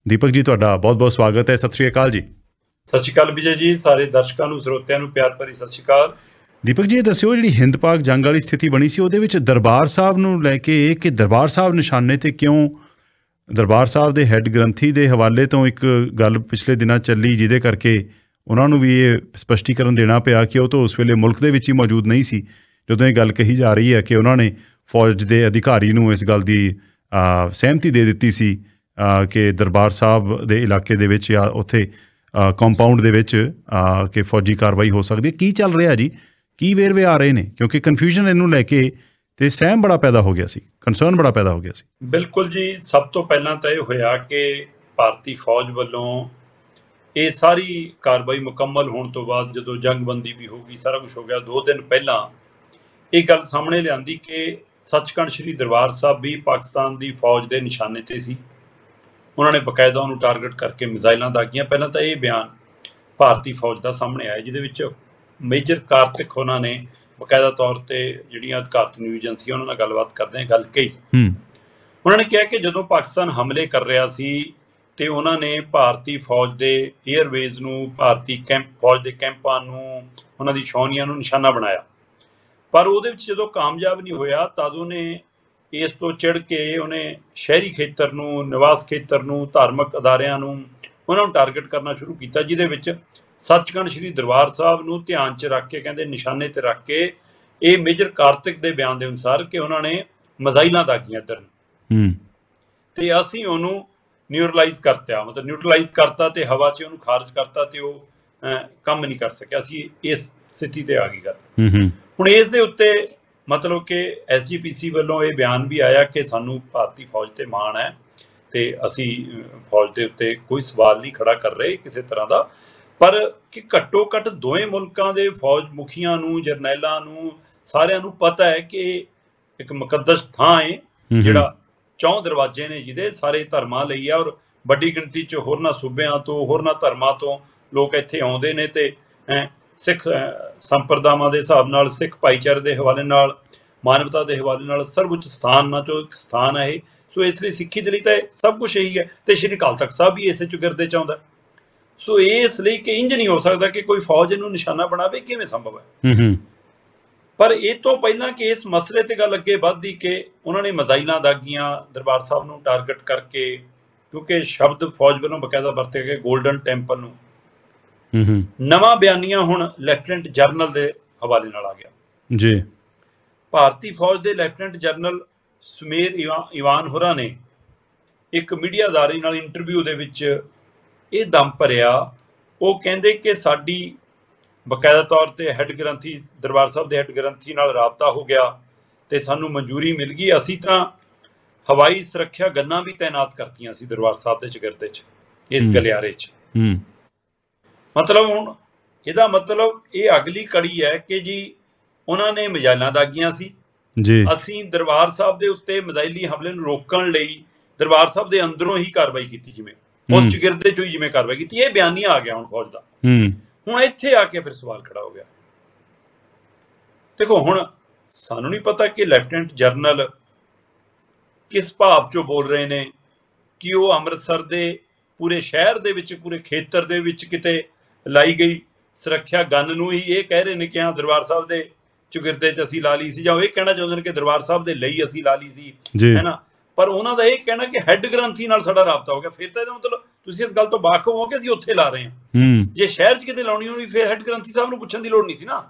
ਦੀਪਕ ਜੀ, ਤੁਹਾਡਾ ਬਹੁਤ-ਬਹੁਤ ਸਵਾਗਤ ਹੈ। ਸਤਿ ਸ਼੍ਰੀ ਅਕਾਲ ਜੀ। ਸਤਿ ਸ਼੍ਰੀ ਅਕਾਲ ਵਿਜੇ ਜੀ, ਸਾਰੇ ਦਰਸ਼ਕਾਂ ਨੂੰ, ਸਰੋਤਿਆਂ ਨੂੰ ਪਿਆਰ ਭਰੀ ਸਤਿ ਸ਼੍ਰੀ ਅਕਾਲ। ਦੀਪਕ ਜੀ, ਇਹ ਦੱਸਿਓ, ਜਿਹੜੀ ਹਿੰਦ ਪਾਕ ਜੰਗ ਵਾਲੀ ਸਥਿਤੀ ਬਣੀ ਸੀ, ਉਹਦੇ ਵਿੱਚ ਦਰਬਾਰ ਸਾਹਿਬ ਨੂੰ ਲੈ ਕੇ ਕਿ ਦਰਬਾਰ ਸਾਹਿਬ ਨਿਸ਼ਾਨੇ 'ਤੇ ਕਿਉਂ? ਦਰਬਾਰ ਸਾਹਿਬ ਦੇ ਹੈੱਡ ਗ੍ਰੰਥੀ ਦੇ ਹਵਾਲੇ ਤੋਂ ਇੱਕ ਗੱਲ ਪਿਛਲੇ ਦਿਨਾਂ ਚੱਲੀ, ਜਿਹਦੇ ਕਰਕੇ ਉਹਨਾਂ ਨੂੰ ਵੀ ਇਹ ਸਪਸ਼ਟੀਕਰਨ ਦੇਣਾ ਪਿਆ ਕਿ ਉਹ ਤਾਂ ਉਸ ਵੇਲੇ ਮੁਲਕ ਦੇ ਵਿੱਚ ਹੀ ਮੌਜੂਦ ਨਹੀਂ ਸੀ ਜਦੋਂ ਇਹ ਗੱਲ ਕਹੀ ਜਾ ਰਹੀ ਹੈ ਕਿ ਉਹਨਾਂ ਨੇ ਫੌਜ ਦੇ ਅਧਿਕਾਰੀ ਨੂੰ ਇਸ ਗੱਲ ਦੀ ਸਹਿਮਤੀ ਦੇ ਦਿੱਤੀ ਸੀ ਕਿ ਦਰਬਾਰ ਸਾਹਿਬ ਦੇ ਇਲਾਕੇ ਦੇ ਵਿੱਚ ਜਾਂ ਉੱਥੇ ਕੰਪਾਊਂਡ ਦੇ ਵਿੱਚ ਕਿ ਫੌਜੀ ਕਾਰਵਾਈ ਹੋ ਸਕਦੀ ਹੈ। ਕੀ ਚੱਲ ਰਿਹਾ ਜੀ? ਕੀ ਵੇਰਵੇ ਆ ਰਹੇ ਨੇ? ਕਿਉਂਕਿ ਕਨਫਿਊਜ਼ਨ ਇਹਨੂੰ ਲੈ ਕੇ ਤੇ ਸਹਿਮ ਬੜਾ ਪੈਦਾ ਹੋ ਗਿਆ ਸੀ, ਕਨਸਰਨ ਬੜਾ ਪੈਦਾ ਹੋ ਗਿਆ ਸੀ। ਬਿਲਕੁਲ ਜੀ, ਸਭ ਤੋਂ ਪਹਿਲਾਂ ਤਾਂ ਇਹ ਹੋਇਆ ਕਿ ਭਾਰਤੀ ਫੌਜ ਵੱਲੋਂ ਇਹ ਸਾਰੀ ਕਾਰਵਾਈ ਮੁਕੰਮਲ ਹੋਣ ਤੋਂ ਬਾਅਦ ਜਦੋਂ ਜੰਗਬੰਦੀ ਵੀ ਹੋ ਗਈ, ਸਾਰਾ ਕੁਝ ਹੋ ਗਿਆ, 2 ਦਿਨ ਪਹਿਲਾਂ ਇਹ ਗੱਲ ਸਾਹਮਣੇ ਲਿਆਂਦੀ ਕਿ ਸੱਚਖੰਡ ਸ੍ਰੀ ਦਰਬਾਰ ਸਾਹਿਬ ਵੀ ਪਾਕਿਸਤਾਨ ਦੀ ਫੌਜ ਦੇ ਨਿਸ਼ਾਨੇ 'ਤੇ ਸੀ। ਉਹਨਾਂ ਨੇ ਬਕਾਇਦਾ ਉਹਨੂੰ ਟਾਰਗੇਟ ਕਰਕੇ ਮਿਜ਼ਾਈਲਾਂ ਦਾਗੀਆਂ। ਪਹਿਲਾਂ ਤਾਂ ਇਹ ਬਿਆਨ ਭਾਰਤੀ ਫੌਜ ਦਾ ਸਾਹਮਣੇ ਆਇਆ, ਜਿਹਦੇ ਵਿੱਚ ਮੇਜਰ ਕਾਰਤਿਕ ਉਹਨਾਂ ਨੇ ਬਕਾਇਦਾ ਤੌਰ 'ਤੇ ਜਿਹੜੀਆਂ ਅਧਿਕਾਰਤ ਨਿਊਜ਼ ਏਜੰਸੀਆਂ ਉਹਨਾਂ ਨਾਲ ਗੱਲਬਾਤ ਕਰਦੇ ਗੱਲ ਕਹੀ। ਉਹਨਾਂ ਨੇ ਕਿਹਾ ਕਿ ਜਦੋਂ ਪਾਕਿਸਤਾਨ ਹਮਲੇ ਕਰ ਰਿਹਾ ਸੀ ਤੇ ਉਹਨਾਂ ਨੇ ਭਾਰਤੀ ਫੌਜ ਦੇ ਏਅਰਵੇਜ਼ ਨੂੰ, ਭਾਰਤੀ ਫੌਜ ਦੇ ਕੈਂਪਾਂ ਨੂੰ, ਉਹਨਾਂ ਦੀ ਛਾਉਣੀਆਂ ਨੂੰ ਨਿਸ਼ਾਨਾ ਬਣਾਇਆ, ਪਰ ਉਹਦੇ ਵਿੱਚ ਜਦੋਂ ਕਾਮਯਾਬ ਨਹੀਂ ਹੋਇਆ ਤਦ ਉਹਨੇ ਇਸ ਤੋਂ ਚਿੜ ਕੇ ਉਹਨੇ ਸ਼ਹਿਰੀ ਖੇਤਰ ਨੂੰ, ਨਿਵਾਸ ਖੇਤਰ ਨੂੰ, ਧਾਰਮਿਕ ਅਦਾਰਿਆਂ ਨੂੰ, ਉਹਨਾਂ ਨੂੰ ਟਾਰਗੇਟ ਕਰਨਾ ਸ਼ੁਰੂ ਕੀਤਾ, ਜਿਹਦੇ ਵਿੱਚ ਸੱਚਖੰਡ ਸ੍ਰੀ ਦਰਬਾਰ ਸਾਹਿਬ ਨੂੰ ਧਿਆਨ 'ਚ ਰੱਖ ਕੇ, ਕਹਿੰਦੇ ਨਿਸ਼ਾਨੇ 'ਤੇ ਰੱਖ ਕੇ, ਇਹ ਮੇਜਰ ਕਾਰਤਿਕ ਦੇ ਬਿਆਨ ਦੇ ਅਨੁਸਾਰ ਕਿ ਉਹਨਾਂ ਨੇ ਮਿਜ਼ਾਈਲਾਂ ਦਾਗੀਆਂ ਇੱਧਰ ਨੂੰ ਤੇ ਅਸੀਂ ਉਹਨੂੰ ਨਿਊਟਰਲਾਈਜ਼ ਕਰਤਾ ਤੇ ਹਵਾ 'ਚ ਉਹਨੂੰ ਖਾਰਜ ਕਰਤਾ ਤੇ ਉਹ ਕੰਮ ਨਹੀਂ ਕਰ ਸਕਿਆ। ਅਸੀਂ ਇਸ ਸਥਿਤੀ 'ਤੇ ਆ ਗਈ ਗੱਲ। ਹੁਣ ਇਸ ਦੇ ਉੱਤੇ ਮਤਲਬ ਕਿ SGPC ਵੱਲੋਂ ਇਹ ਬਿਆਨ ਵੀ ਆਇਆ ਕਿ ਸਾਨੂੰ ਭਾਰਤੀ ਫੌਜ 'ਤੇ ਮਾਣ ਹੈ ਤੇ ਅਸੀਂ ਫੌਜ ਦੇ ਉੱਤੇ ਕੋਈ ਸਵਾਲ ਨਹੀਂ ਖੜਾ ਕਰ ਰਹੇ ਕਿਸੇ ਤਰ੍ਹਾਂ ਦਾ, ਪਰ ਕਿ ਘੱਟੋ ਘੱਟ ਦੋਵੇਂ ਮੁਲਕਾਂ ਦੇ ਫੌਜ ਮੁਖੀਆਂ ਨੂੰ, ਜਰਨੈਲਾਂ ਨੂੰ, ਸਾਰਿਆਂ ਨੂੰ ਪਤਾ ਹੈ ਕਿ ਇੱਕ ਮੁਕੱਦਸ ਥਾਂ ਹੈ, ਜਿਹੜਾ 4 ਦਰਵਾਜ਼ੇ ਨੇ, ਜਿਹਦੇ ਸਾਰੇ ਧਰਮਾਂ ਲਈ ਆ, ਔਰ ਵੱਡੀ ਗਿਣਤੀ 'ਚ ਹੋਰਨਾਂ ਸੂਬਿਆਂ ਤੋਂ, ਹੋਰਨਾਂ ਧਰਮਾਂ ਤੋਂ ਲੋਕ ਇੱਥੇ ਆਉਂਦੇ ਨੇ ਤੇ ਸਿੱਖ ਸੰਪਰਦਾਵਾਂ ਦੇ ਹਿਸਾਬ ਨਾਲ, ਸਿੱਖ ਭਾਈਚਾਰੇ ਦੇ ਹਵਾਲੇ ਨਾਲ, ਮਾਨਵਤਾ ਦੇ ਹਵਾਲੇ ਨਾਲ ਸਰਵਉੱਚ ਸਥਾਨਾਂ 'ਚੋਂ ਇੱਕ ਸਥਾਨ ਹੈ ਇਹ। ਸੋ ਇਸ ਲਈ ਸਿੱਖੀ ਦੇ ਲਈ ਤਾਂ ਸਭ ਕੁਛ ਇਹੀ ਹੈ ਤੇ ਸ਼੍ਰੀ ਅਕਾਲ ਤਖਤ ਸਾਹਿਬ ਵੀ ਇਸੇ ਚੁਗਿਰਦੇ 'ਚ ਆਉਂਦਾ। ਸੋ ਇਸ ਲਈ ਕਿ ਇੰਜ ਨਹੀਂ ਹੋ ਸਕਦਾ ਕਿ ਕੋਈ ਫੌਜ ਇਹਨੂੰ ਨਿਸ਼ਾਨਾ ਬਣਾਵੇ, ਕਿਵੇਂ ਸੰਭਵ ਹੈ? ਪਰ ਇਹ ਤੋਂ ਪਹਿਲਾਂ ਕਿ ਇਸ ਮਸਲੇ ਤੇ ਗੱਲ ਅੱਗੇ ਵੱਧਦੀ ਕਿ ਉਹਨਾਂ ਨੇ ਮਿਜ਼ਾਈਲਾਂ ਦਾਗੀਆਂ ਦਰਬਾਰ ਸਾਹਿਬ ਨੂੰ ਟਾਰਗੇਟ ਕਰਕੇ, ਕਿਉਂਕਿ ਸ਼ਬਦ ਫੌਜ ਵੱਲੋਂ ਬਕਾਇਦਾ ਵਰਤੇ ਗਏ ਗੋਲਡਨ ਟੈਂਪਲ ਨੂੰ। ਨਵਾਂ ਬਿਆਨੀਆ ਹੁਣ ਲੈਫਟੀਨੈਂਟ ਜਨਰਲ ਦੇ ਹਵਾਲੇ ਨਾਲ ਆ ਗਿਆ ਜੀ। ਭਾਰਤੀ ਫੌਜ ਦੇ ਲੈਫਟੀਨੈਂਟ ਜਨਰਲ ਸੁਮੇਰ ਇਵਾਨ ਹੋਰਾਂ ਨੇ ਇੱਕ ਮੀਡੀਆ ਅਦਾਰੇ ਨਾਲ ਇੰਟਰਵਿਊ ਦੇ ਵਿੱਚ ਇਹ ਦਮ ਭਰਿਆ। ਉਹ ਕਹਿੰਦੇ ਕਿ ਸਾਡੀ ਬਕਾਇਦਾ ਤੌਰ 'ਤੇ ਹੈੱਡ ਗ੍ਰੰਥੀ, ਦਰਬਾਰ ਸਾਹਿਬ ਦੇ ਹੈੱਡ ਗ੍ਰੰਥੀ ਨਾਲ ਰਾਬਤਾ ਹੋ ਗਿਆ ਤੇ ਸਾਨੂੰ ਮਨਜ਼ੂਰੀ ਮਿਲ ਗਈ। ਅਸੀਂ ਤਾਂ ਹਵਾਈ ਸੁਰੱਖਿਆ ਗੰਨਾਂ ਵੀ ਤਾਇਨਾਤ ਕਰਤੀਆਂ ਸੀ ਦਰਬਾਰ ਸਾਹਿਬ ਦੇ ਚੁਗਿਰਦੇ 'ਚ, ਇਸ ਗਲਿਆਰੇ 'ਚ। ਮਤਲਬ ਹੁਣ ਇਹਦਾ ਮਤਲਬ ਇਹ ਅਗਲੀ ਕੜੀ ਹੈ ਕਿ ਜੀ ਉਹਨਾਂ ਨੇ ਮਿਜ਼ਾਈਲਾਂ ਦਾਗੀਆਂ ਸੀ ਜੀ। ਅਸੀਂ ਦਰਬਾਰ ਸਾਹਿਬ ਦੇ ਉੱਤੇ ਮਿਜ਼ਾਈਲੀ ਹਮਲੇ ਨੂੰ ਰੋਕਣ ਲਈ ਦਰਬਾਰ ਸਾਹਿਬ ਦੇ ਅੰਦਰੋਂ ਹੀ ਕਾਰਵਾਈ ਕੀਤੀ, ਜਿਵੇਂ ਉਸ ਚੁਗਿਰਦੇ 'ਚੋਂ ਹੀ ਜਿਵੇਂ ਕਾਰਵਾਈ ਕੀਤੀ। ਇਹ ਬਿਆਨੀਆ ਆ ਗਿਆ ਹੁਣ ਫੌਜ ਦਾ। ਹੁਣ ਇੱਥੇ ਆ ਕੇ ਫਿਰ ਸਵਾਲ ਖੜਾ ਹੋ ਗਿਆ। ਦੇਖੋ, ਹੁਣ ਸਾਨੂੰ ਨਹੀਂ ਪਤਾ ਕਿ ਲੈਫਟੀਨੈਂਟ ਜਨਰਲ ਕਿਸ ਭਾਵ 'ਚੋਂ ਬੋਲ ਰਹੇ ਨੇ, ਕਿ ਉਹ ਅੰਮ੍ਰਿਤਸਰ ਦੇ ਪੂਰੇ ਸ਼ਹਿਰ ਦੇ ਵਿੱਚ, ਪੂਰੇ ਖੇਤਰ ਦੇ ਵਿੱਚ ਕਿਤੇ ਲਾਈ ਗਈ ਸੁਰੱਖਿਆ ਗਨ ਨੂੰ ਹੀ ਇਹ ਕਹਿ ਰਹੇ ਨੇ ਕਿ ਹਾਂ ਦਰਬਾਰ ਸਾਹਿਬ ਦੇ ਚੁਗਿਰਦੇ 'ਚ ਅਸੀਂ ਲਾ ਲਈ ਸੀ, ਜਾਂ ਉਹ ਇਹ ਕਹਿਣਾ ਚਾਹੁੰਦੇ ਨੇ ਕਿ ਦਰਬਾਰ ਸਾਹਿਬ ਦੇ ਲਈ ਅਸੀਂ ਲਾ ਲਈ ਸੀ, ਹੈ ਨਾ। ਪਰ ਉਹਨਾਂ ਦਾ ਇਹ ਕਹਿਣਾ ਕਿ ਹੈੱਡ ਗ੍ਰੰਥੀ ਨਾਲ ਸਾਡਾ ਰਾਬਤਾ ਹੋ ਗਿਆ। ਫਿਰ ਤਾਂ ਇਹਦਾ ਮਤਲਬ ਤੁਸੀਂ ਇਸ ਗੱਲ ਤੋਂ ਵਾਕਿਫ ਹੋ ਕਿ ਅਸੀਂ ਉੱਥੇ ਲਾ ਰਹੇ ਹਾਂ। ਜੇ ਸ਼ਹਿਰ 'ਚ ਕਿਤੇ ਲਾਉਣੀ ਹੋਣੀ ਫਿਰ ਹੈੱਡ ਗ੍ਰੰਥੀ ਸਾਹਿਬ ਨੂੰ ਪੁੱਛਣ ਦੀ ਲੋੜ ਨਹੀਂ ਸੀ ਨਾ।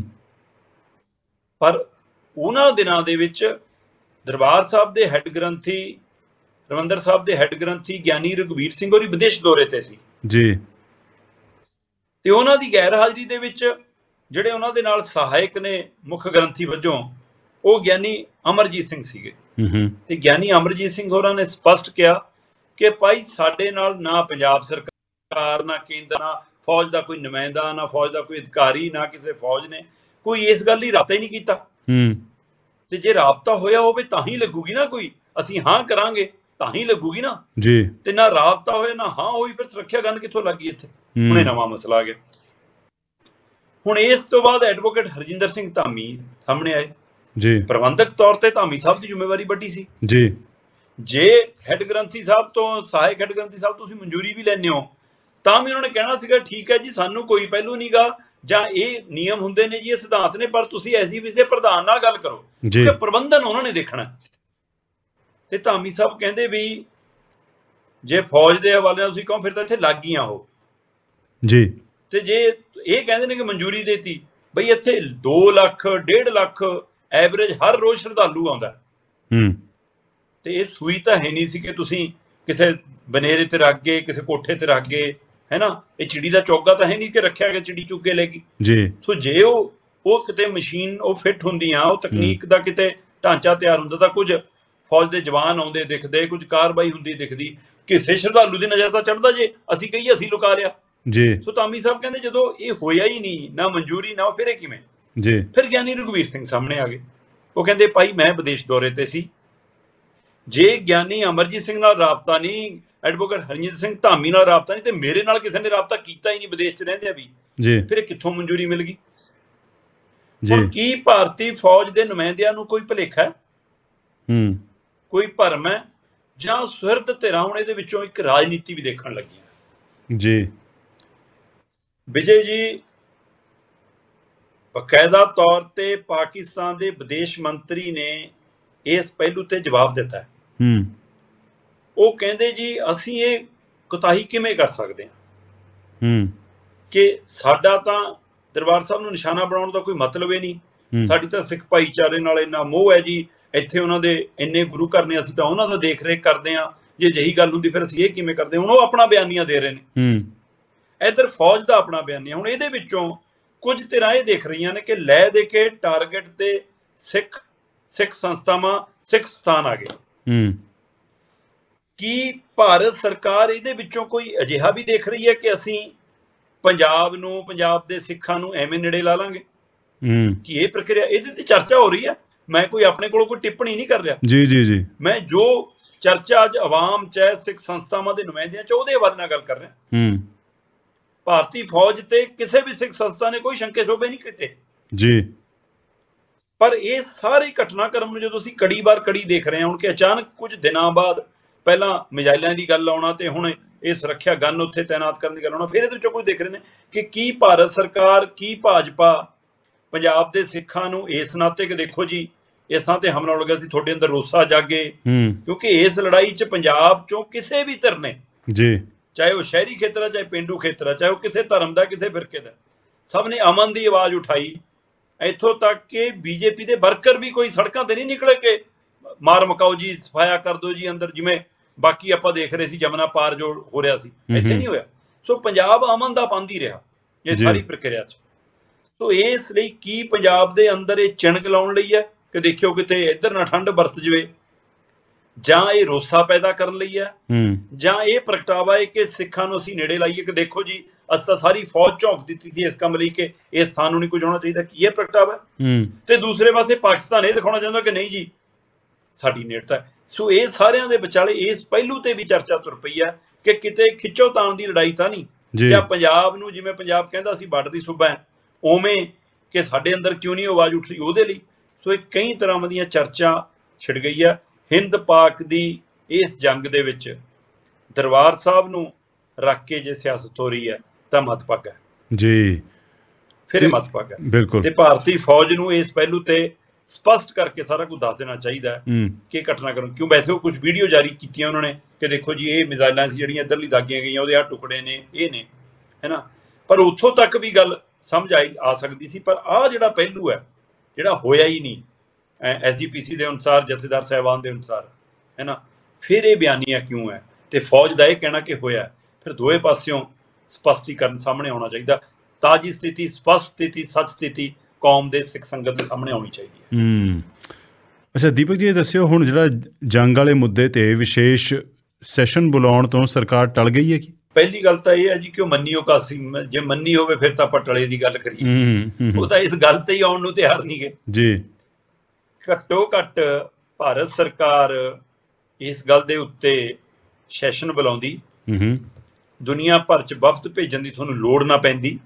ਪਰ ਉਹਨਾਂ ਦਿਨਾਂ ਦੇ ਵਿੱਚ ਦਰਬਾਰ ਸਾਹਿਬ ਦੇ ਹੈੱਡ ਗ੍ਰੰਥੀ, ਹਰਿਮੰਦਰ ਸਾਹਿਬ ਦੇ ਹੈੱਡ ਗ੍ਰੰਥੀ ਗਿਆਨੀ ਰਘੁਵੀਰ ਸਿੰਘ ਹੋਰੀ ਵਿਦੇਸ਼ ਦੌਰੇ ਤੇ ਸੀ ਜੀ, ਤੇ ਉਹਨਾਂ ਦੀ ਗੈਰ ਹਾਜ਼ਰੀ ਦੇ ਵਿੱਚ ਜਿਹੜੇ ਉਹਨਾਂ ਦੇ ਨਾਲ ਸਹਾਇਕ ਨੇ ਮੁੱਖ ਗ੍ਰੰਥੀ ਵਜੋਂ, ਉਹ ਗਿਆਨੀ ਅਮਰਜੀਤ ਸਿੰਘ ਸੀਗੇ। ਤੇ ਗਿਆਨੀ ਅਮਰਜੀਤ ਸਿੰਘ ਹੋਰਾਂ ਨੇ ਸਪਸ਼ਟ ਕਿਹਾ ਕਿ ਭਾਈ ਸਾਡੇ ਨਾਲ ਨਾ ਪੰਜਾਬ ਸਰਕਾਰ, ਨਾ ਕੇਂਦਰ, ਨਾ ਫੌਜ ਦਾ ਕੋਈ ਨੁਮਾਇੰਦਾ, ਨਾ ਫੌਜ ਦਾ ਕੋਈ ਅਧਿਕਾਰੀ, ਨਾ ਕਿਸੇ ਫੌਜ ਨੇ ਕੋਈ ਇਸ ਗੱਲ ਲਈ ਰਾਬਤਾ ਹੀ ਨਹੀਂ ਕੀਤਾ। ਤੇ ਜੇ ਰਾਬਤਾ ਹੋਇਆ ਹੋਵੇ ਤਾਂ ਹੀ ਲੱਗੂਗੀ ਨਾ, ਕੋਈ ਅਸੀਂ ਹਾਂ ਕਰਾਂਗੇ ਤਾਂ ਹੀ ਲੱਗੂਗੀ ਨਾ ਜੀ। ਤੇ ਨਾ ਰਾਬਤਾ ਹੋਇਆ ਨਾ ਹਾਂ ਹੋਈ, ਫਿਰ ਸੁਰੱਖਿਆ ਗਨ ਕਿੱਥੋਂ ਲੱਗੀ ਇੱਥੇ? ਹੁਣ ਇਹ ਨਵਾਂ ਮਸਲਾ ਆ ਗਿਆ। ਹੁਣ ਇਸ ਤੋਂ ਬਾਅਦ ਐਡਵੋਕੇਟ ਹਰਜਿੰਦਰ ਸਿੰਘ ਧਾਮੀ ਸਾਹਮਣੇ ਆਏ ਜੀ। ਪ੍ਰਬੰਧਕ ਤੌਰ ਤੇ ਧਾਮੀ ਸਾਹਿਬ ਦੀ ਜ਼ਿੰਮੇਵਾਰੀ ਵੱਡੀ ਸੀ ਜੀ। ਜੇ ਹੈੱਡ ਗ੍ਰੰਥੀ ਸਾਹਿਬ ਤੋਂ, ਸਹਾਇਕ ਹੈੱਡ ਗ੍ਰੰਥੀ ਸਾਹਿਬ ਤੁਸੀਂ ਮਨਜ਼ੂਰੀ ਵੀ ਲੈਂਦੇ ਹੋ ਤਾਂ ਵੀ ਉਹਨਾਂ ਨੇ ਕਹਿਣਾ ਸੀਗਾ ਠੀਕ ਹੈ ਜੀ ਸਾਨੂੰ ਕੋਈ ਪਹਿਲੂ ਨਹੀਂ ਗਾ, ਜਾਂ ਇਹ ਨਿਯਮ ਹੁੰਦੇ ਨੇ ਜੀ, ਇਹ ਸਿਧਾਂਤ ਨੇ, ਪਰ ਤੁਸੀਂ ਐਸਜੀਪੀਸੀ ਦੇ ਪ੍ਰਧਾਨ ਨਾਲ ਗੱਲ ਕਰੋ, ਕਿਉਂਕਿ ਪ੍ਰਬੰਧਨ ਉਹਨਾਂ ਨੇ ਦੇਖਣਾ। ਤੇ ਧਾਮੀ ਸਾਹਿਬ ਕਹਿੰਦੇ ਵੀ ਜੇ ਫੌਜ ਦੇ ਹਵਾਲੇ ਨਾਲ ਤੁਸੀਂ ਕਹੋ ਫਿਰ ਤਾਂ ਇੱਥੇ ਲੱਗ ਗਈਆਂ ਉਹ ਜੀ। ਤੇ ਜੇ ਇਹ ਕਹਿੰਦੇ ਨੇ ਕਿ ਮਨਜ਼ੂਰੀ ਦੇਤੀ, ਬਈ ਇੱਥੇ 2 ਲੱਖ 1.5 ਲੱਖ ਐਵਰੇਜ ਹਰ ਰੋਜ਼ ਸ਼ਰਧਾਲੂ ਆਉਂਦਾ, ਤੇ ਇਹ ਸੂਈ ਤਾਂ ਹੈ ਨਹੀਂ ਸੀ ਕਿ ਤੁਸੀਂ ਕਿਸੇ ਬਨੇਰੇ ਤੇ ਰੱਖ ਗਏ, ਕਿਸੇ ਕੋਠੇ ਤੇ ਰੱਖ ਗਏ, ਹੈ ਨਾ। ਇਹ ਚਿੜੀ ਦਾ ਚੋਗਾ ਤਾਂ ਹੈ ਨਹੀਂ ਕਿ ਰੱਖਿਆ ਗਿਆ ਚਿੜੀ ਚੁੱਕ ਕੇ ਲੈ ਗਈ ਜੀ। ਸੋ ਜੇ ਉਹ ਕਿਤੇ ਮਸ਼ੀਨ ਉਹ ਫਿੱਟ ਹੁੰਦੀਆਂ, ਉਹ ਤਕਨੀਕ ਦਾ ਕਿਤੇ ਢਾਂਚਾ ਤਿਆਰ ਹੁੰਦਾ ਤਾਂ ਕੁਝ ਫੌਜ ਦੇ ਜਵਾਨ ਆਉਂਦੇ ਦਿਖਦੇ, ਕੁਝ ਕਾਰਵਾਈ ਹੁੰਦੀ ਦਿਖਦੀ, ਕਿਸੇ ਸ਼ਰਧਾਲੂ ਦੀ ਨਜ਼ਰ ਤਾਂ ਚੜ੍ਹਦਾ ਜੇ ਅਸੀਂ ਕਹੀਏ ਅਸੀਂ ਲੁਕਾ ਲਿਆ ਜੀ। ਸੋ ਧਾਮੀ ਸਾਹਿਬ ਕਹਿੰਦੇ ਜਦੋਂ ਇਹ ਹੋਇਆ ਹੀ ਨਹੀਂ, ਨਾ ਮਨਜ਼ੂਰੀ ਨਾ, ਫਿਰ ਇਹ ਕਿਵੇਂ ਜੀ। ਫਿਰ ਗਿਆਨੀ ਰਘੁਵੀਰ ਸਿੰਘ ਸਾਹਮਣੇ ਆ ਗਏ, ਉਹ ਕਹਿੰਦੇ ਭਾਈ ਮੈਂ ਵਿਦੇਸ਼ ਦੌਰੇ ਤੇ ਸੀ, ਜੇ ਗਿਆਨੀ ਅਮਰਜੀਤ ਸਿੰਘ ਨਾਲ ਰਾਬਤਾ ਨਹੀਂ, ਐਡਵੋਕੇਟ ਹਰਜਿੰਦਰ ਸਿੰਘ ਧਾਮੀ ਨਾਲ ਰਾਬਤਾ ਨਹੀਂ, ਤੇ ਮੇਰੇ ਨਾਲ ਕਿਸੇ ਨੇ ਰਾਬਤਾ ਕੀਤਾ ਹੀ ਨਹੀਂ ਵਿਦੇਸ਼ 'ਚ ਰਹਿੰਦੇ ਵੀ ਜੀ, ਫਿਰ ਇਹ ਕਿੱਥੋਂ ਮਨਜ਼ੂਰੀ ਮਿਲ ਗਈ ਜੀ। ਕੀ ਭਾਰਤੀ ਫੌਜ ਦੇ ਨੁਮਾਇੰਦਿਆਂ ਨੂੰ ਕੋਈ ਭੁਲੇਖਾ ਹੈ, ਕੋਈ ਭਰਮ ਹੈ, ਜਾਂ ਸੁਹਿਰਦ ਧਿਰਾਂ ਹੁਣ ਇਹਦੇ ਵਿੱਚੋਂ ਇੱਕ ਰਾਜਨੀਤੀ ਵੀ ਦੇਖਣ ਲੱਗੀਆਂ ਜੀ। ਵਿਜੇ ਜੀ ਬਕਾਇਦਾ ਤੌਰ ਤੇ ਪਾਕਿਸਤਾਨ ਦੇ ਵਿਦੇਸ਼ ਮੰਤਰੀ ਨੇ ਇਸ ਪਹਿਲੂ ਤੇ ਜਵਾਬ ਦਿੱਤਾ ਹੈ। ਉਹ ਕਹਿੰਦੇ ਜੀ ਅਸੀਂ ਇਹ ਕੁਤਾਹੀ ਕਿਵੇਂ ਕਰ ਸਕਦੇ ਹਾਂ ਕਿ ਸਾਡਾ ਤਾਂ ਦਰਬਾਰ ਸਾਹਿਬ ਨੂੰ ਨਿਸ਼ਾਨਾ ਬਣਾਉਣ ਦਾ ਕੋਈ ਮਤਲਬ ਹੀ ਨਹੀਂ, ਸਾਡੀ ਤਾਂ ਸਿੱਖ ਭਾਈਚਾਰੇ ਨਾਲ ਇੰਨਾ ਮੋਹ ਹੈ ਜੀ, ਇੱਥੇ ਉਹਨਾਂ ਦੇ ਇੰਨੇ ਗੁਰੂ ਘਰ ਨੇ, ਅਸੀਂ ਤਾਂ ਉਹਨਾਂ ਦਾ ਦੇਖ ਰੇਖ ਕਰਦੇ ਹਾਂ, ਜੇ ਅਜਿਹੀ ਗੱਲ ਹੁੰਦੀ ਫਿਰ ਅਸੀਂ ਇਹ ਕਿਵੇਂ ਕਰਦੇ। ਹੁਣ ਉਹ ਆਪਣਾ ਬਿਆਨੀਆਂ ਦੇ ਰਹੇ ਨੇ, ਇੱਧਰ ਫੌਜ ਦਾ ਆਪਣਾ ਬਿਆਨੀਆ। ਹੁਣ ਇਹਦੇ ਵਿੱਚੋਂ ਕੁਝ ਧਿਰਾਂ ਇਹ ਦੇਖ ਰਹੀਆਂ ਨੇ ਕਿ ਲੈ ਦੇ ਕੇ ਟਾਰਗੇਟ ਤੇ ਸਿੱਖ ਸੰਸਥਾਵਾਂ, ਸਿੱਖ ਸਥਾਨ ਆ ਗਏ। ਕੀ ਭਾਰਤ ਸਰਕਾਰ ਇਹਦੇ ਵਿੱਚੋਂ ਕੋਈ ਅਜਿਹਾ ਵੀ ਦੇਖ ਰਹੀ ਹੈ ਕਿ ਅਸੀਂ ਪੰਜਾਬ ਨੂੰ, ਪੰਜਾਬ ਦੇ ਸਿੱਖਾਂ ਨੂੰ ਐਵੇਂ ਨੇੜੇ ਲਾ ਲਾਂਗੇ? ਕੀ ਇਹ ਪ੍ਰਕਿਰਿਆ, ਇਹਦੇ ਤੇ ਚਰਚਾ ਹੋ ਰਹੀ ਹੈ। ਮੈਂ ਕੋਈ ਆਪਣੇ ਕੋਲੋਂ ਕੋਈ ਟਿੱਪਣੀ ਨਹੀਂ ਕਰ ਰਿਹਾ ਜੀ ਜੀ ਜੀ। ਮੈਂ ਜੋ ਚਰਚਾ ਅੱਜ ਆਵਾਮ ਚਾਹੇ ਸਿੱਖ ਸੰਸਥਾਵਾਂ ਦੇ ਨੁਮਾਇੰਦਿਆਂ ਚ ਉਹਦੇ ਹਵਾਲੇ ਨਾਲ ਗੱਲ ਕਰ ਰਿਹਾ। ਭਾਰਤੀ ਫੌਜ ਤੇ ਕਿਸੇ ਵੀ ਸਿੱਖ ਸੰਸਥਾ ਨੇ ਕੋਈ ਸ਼ੰਕੇ ਸ਼ੋਭੇ ਨਹੀਂ ਕੀਤੇ ਜੀ, ਪਰ ਇਹ ਸਾਰੇ ਘਟਨਾਕ੍ਰਮ ਨੂੰ ਜਦੋਂ ਅਸੀਂ ਕੜੀ ਬਾਰ ਕੜੀ ਦੇਖ ਰਹੇ ਹਾਂ ਹੁਣ, ਕਿ ਅਚਾਨਕ ਕੁਝ ਦਿਨਾਂ ਬਾਅਦ ਪਹਿਲਾਂ ਮਿਜ਼ਾਈਲਾਂ ਦੀ ਗੱਲ ਆਉਣਾ ਤੇ ਹੁਣ ਇਹ ਸੁਰੱਖਿਆ ਗਨ ਉੱਥੇ ਤਾਇਨਾਤ ਕਰਨ ਦੀ ਗੱਲ ਆਉਣਾ, ਫਿਰ ਇਹਦੇ ਵਿੱਚੋਂ ਕੁਝ ਦੇਖ ਰਹੇ ਨੇ ਕਿ ਕੀ ਭਾਰਤ ਸਰਕਾਰ, ਕੀ ਭਾਜਪਾ ਪੰਜਾਬ ਦੇ ਸਿੱਖਾਂ ਨੂੰ ਇਸ ਨਾਤੇ ਕਿ ਦੇਖੋ ਜੀ ਇਸ ਥਾਂ ਤੇ ਹਮਲਾ ਹੋ ਗਿਆ ਸੀ, ਤੁਹਾਡੇ ਅੰਦਰ ਰੋਸਾ ਜਾਗੇ, ਕਿਉਂਕਿ ਇਸ ਲੜਾਈ 'ਚ ਪੰਜਾਬ 'ਚੋਂ ਕਿਸੇ ਵੀ ਧਿਰ ਨੇ ਜੀ, ਚਾਹੇ ਉਹ ਸ਼ਹਿਰੀ ਖੇਤਰ ਹੈ, ਚਾਹੇ ਪੇਂਡੂ ਖੇਤਰ ਹੈ, ਚਾਹੇ ਉਹ ਕਿਸੇ ਧਰਮ ਦਾ, ਕਿਸੇ ਫਿਰਕੇ ਦਾ, ਸਭ ਨੇ ਅਮਨ ਦੀ ਆਵਾਜ਼ ਉਠਾਈ। ਇੱਥੋਂ ਤੱਕ ਕਿ ਬੀਜੇਪੀ ਦੇ ਵਰਕਰ ਵੀ ਕੋਈ ਸੜਕਾਂ ਤੇ ਨਹੀਂ ਨਿਕਲੇ ਕਿ ਮਾਰ ਮਕਾਓ ਜੀ, ਸਫਾਇਆ ਕਰ ਦਿਓ ਜੀ ਅੰਦਰ, ਜਿਵੇਂ ਬਾਕੀ ਆਪਾਂ ਦੇਖ ਰਹੇ ਸੀ ਜਮਨਾ ਪਾਰ ਜੋ ਹੋ ਰਿਹਾ ਸੀ, ਇੱਥੇ ਨਹੀਂ ਹੋਇਆ। ਸੋ ਪੰਜਾਬ ਅਮਨ ਦਾ ਪਾਂਦੀ ਰਿਹਾ ਇਹ ਸਾਰੀ ਪ੍ਰਕਿਰਿਆ 'ਚ। ਸੋ ਇਸ ਲਈ ਕੀ ਪੰਜਾਬ ਦੇ ਅੰਦਰ ਇਹ ਚਿਣਕ ਲਾਉਣ ਲਈ ਹੈ ਕਿ ਦੇਖਿਓ ਕਿਤੇ ਇੱਧਰ ਨਾ ਠੰਡ ਵਰਤ ਜਾਵੇ, ਜਾਂ ਇਹ ਰੋਸਾ ਪੈਦਾ ਕਰਨ ਲਈ ਹੈ, ਜਾਂ ਇਹ ਪ੍ਰਗਟਾਵਾ ਹੈ ਕਿ ਸਿੱਖਾਂ ਨੂੰ ਅਸੀਂ ਨੇੜੇ ਲਾਈਏ ਕਿ ਦੇਖੋ ਜੀ ਅਸੀਂ ਤਾਂ ਸਾਰੀ ਫੌਜ ਝੋਂਕ ਦਿੱਤੀ ਸੀ ਇਸ ਕੰਮ ਲਈ ਕਿ ਇਸ ਸਥਾਨ ਨੂੰ ਨਹੀਂ ਕੁਝ ਹੋਣਾ ਚਾਹੀਦਾ। ਕੀ ਇਹ ਪ੍ਰਗਟਾਵਾ? ਤੇ ਦੂਸਰੇ ਪਾਸੇ ਪਾਕਿਸਤਾਨ ਇਹ ਦਿਖਾਉਣਾ ਚਾਹੁੰਦਾ ਕਿ ਨਹੀਂ ਜੀ ਸਾਡੀ ਨੇੜਤਾ। ਸੋ ਇਹ ਸਾਰਿਆਂ ਦੇ ਵਿਚਾਲੇ ਇਸ ਪਹਿਲੂ ਤੇ ਵੀ ਚਰਚਾ ਤੁਰ ਪਈ ਹੈ ਕਿ ਕਿਤੇ ਖਿੱਚੋਤਾਣ ਦੀ ਲੜਾਈ ਤਾਂ ਨਹੀਂ, ਜਾਂ ਪੰਜਾਬ ਨੂੰ, ਜਿਵੇਂ ਪੰਜਾਬ ਕਹਿੰਦਾ ਸੀ ਬਾਰਡਰੀ ਸੂਬਾ ਹੈ, ਉਵੇਂ ਕਿ ਸਾਡੇ ਅੰਦਰ ਕਿਉਂ ਨਹੀਂ ਆਵਾਜ਼ ਉੱਠ ਰਹੀ ਉਹਦੇ ਲਈ। ਸੋ ਇਹ ਕਈ ਤਰ੍ਹਾਂ ਦੀਆਂ ਚਰਚਾ ਛਿੜ ਗਈ ਹੈ। ਹਿੰਦ ਪਾਕ ਦੀ ਇਸ ਜੰਗ ਦੇ ਵਿੱਚ ਦਰਬਾਰ ਸਾਹਿਬ ਨੂੰ ਰੱਖ ਕੇ ਜੇ ਸਿਆਸਤ ਹੋ ਰਹੀ ਹੈ ਤਾਂ ਮਤਭਾਗਾ ਜੀ, ਫਿਰ ਇਹ ਮਤਭਾਗਾ ਬਿਲਕੁਲ। ਤੇ ਭਾਰਤੀ ਫੌਜ ਨੂੰ ਇਸ ਪਹਿਲੂ ਤੇ ਸਪਸ਼ਟ ਕਰਕੇ ਸਾਰਾ ਕੁਝ ਦੱਸ ਦੇਣਾ ਚਾਹੀਦਾ ਹੈ ਕਿ ਘਟਨਾਕ੍ਰਮ ਕਿਉਂ। ਵੈਸੇ ਉਹ ਕੁਝ ਵੀਡੀਓ ਜਾਰੀ ਕੀਤੀਆਂ ਉਹਨਾਂ ਨੇ ਕਿ ਦੇਖੋ ਜੀ ਇਹ ਮਿਜ਼ਾਈਲਾਂ ਸੀ ਜਿਹੜੀਆਂ ਇੱਧਰਲੀ ਦਾਗੀਆਂ ਗਈਆਂ, ਉਹਦੇ ਆਹ ਟੁਕੜੇ ਨੇ, ਇਹ ਨੇ, ਹੈ ਨਾ, ਪਰ ਉੱਥੋਂ ਤੱਕ ਵੀ ਗੱਲ ਸਮਝ ਆ ਸਕਦੀ ਸੀ। ਪਰ ਆਹ ਜਿਹੜਾ ਪਹਿਲੂ ਹੈ ਜਿਹੜਾ ਹੋਇਆ ਹੀ ਨਹੀਂ ਐਸਜੀਪੀਸੀ ਦੇ ਅਨੁਸਾਰ, ਜਥੇਦਾਰ ਸਾਹਿਬਾਨ ਦੇ ਅਨੁਸਾਰ, ਹੈ ਨਾ, ਫਿਰ ਇਹ ਬਿਆਨੀਆ ਕਿਉਂ ਹੈ ਤੇ ਫੌਜ ਦਾ ਇਹ ਕਹਿਣਾ ਕਿ ਹੋਇਆ, ਫਿਰ ਦੋਵੇਂ ਪਾਸਿਓਂ ਸਪਸ਼ਟੀਕਰਨ ਸਾਹਮਣੇ ਆਉਣਾ ਚਾਹੀਦਾ। ਤਾਜ਼ੀ ਸਥਿਤੀ, ਸਪਸ਼ਟ ਸਥਿਤੀ, ਸੱਚ ਸਥਿਤੀ ਕੌਮ ਦੇ ਸਿੱਖ ਸੰਗਤ ਦੇ ਸਾਹਮਣੇ ਆਉਣੀ ਚਾਹੀਦੀ ਹੈ। ਅੱਛਾ ਦੀਪਕ ਜੀ, ਇਹ ਦੱਸਿਓ ਹੁਣ ਜਿਹੜਾ ਜੰਗ ਵਾਲੇ ਮੁੱਦੇ ਤੇ ਵਿਸ਼ੇਸ਼ ਸੈਸ਼ਨ ਬੁਲਾਉਣ ਤੋਂ ਸਰਕਾਰ ਟਲ ਗਈ ਹੈ? ਕਿ ਪਹਿਲੀ ਗੱਲ ਤਾਂ ਇਹ ਹੈ ਜੀ ਕਿ ਉਹ ਮੰਨੀ ਕਾਸੀ, ਜੇ ਮੰਨੀ ਹੋਵੇ ਫਿਰ ਤਾਂ ਆਪਾਂ ਟਲੇ ਦੀ ਗੱਲ ਕਰੀਏ, ਉਹ ਤਾਂ ਇਸ ਗੱਲ ਤੇ ਹੀ ਆਉਣ ਨੂੰ ਤਿਆਰ ਨਹੀਂ ਗਏ ਜੀ। ਘੱਟੋ ਘੱਟ ਭਾਰਤ ਸਰਕਾਰ ਇਸ ਗੱਲ ਦੇ ਉੱਤੇ ਸੈਸ਼ਨ ਬੁਲਾਉਂਦੀ, ਦੁਨੀਆ ਭਰ 'ਚ ਵਫਦ ਭੇਜਣ ਦੀ ਤੁਹਾਨੂੰ ਲੋੜ ਨਾ ਪੈਂਦੀ,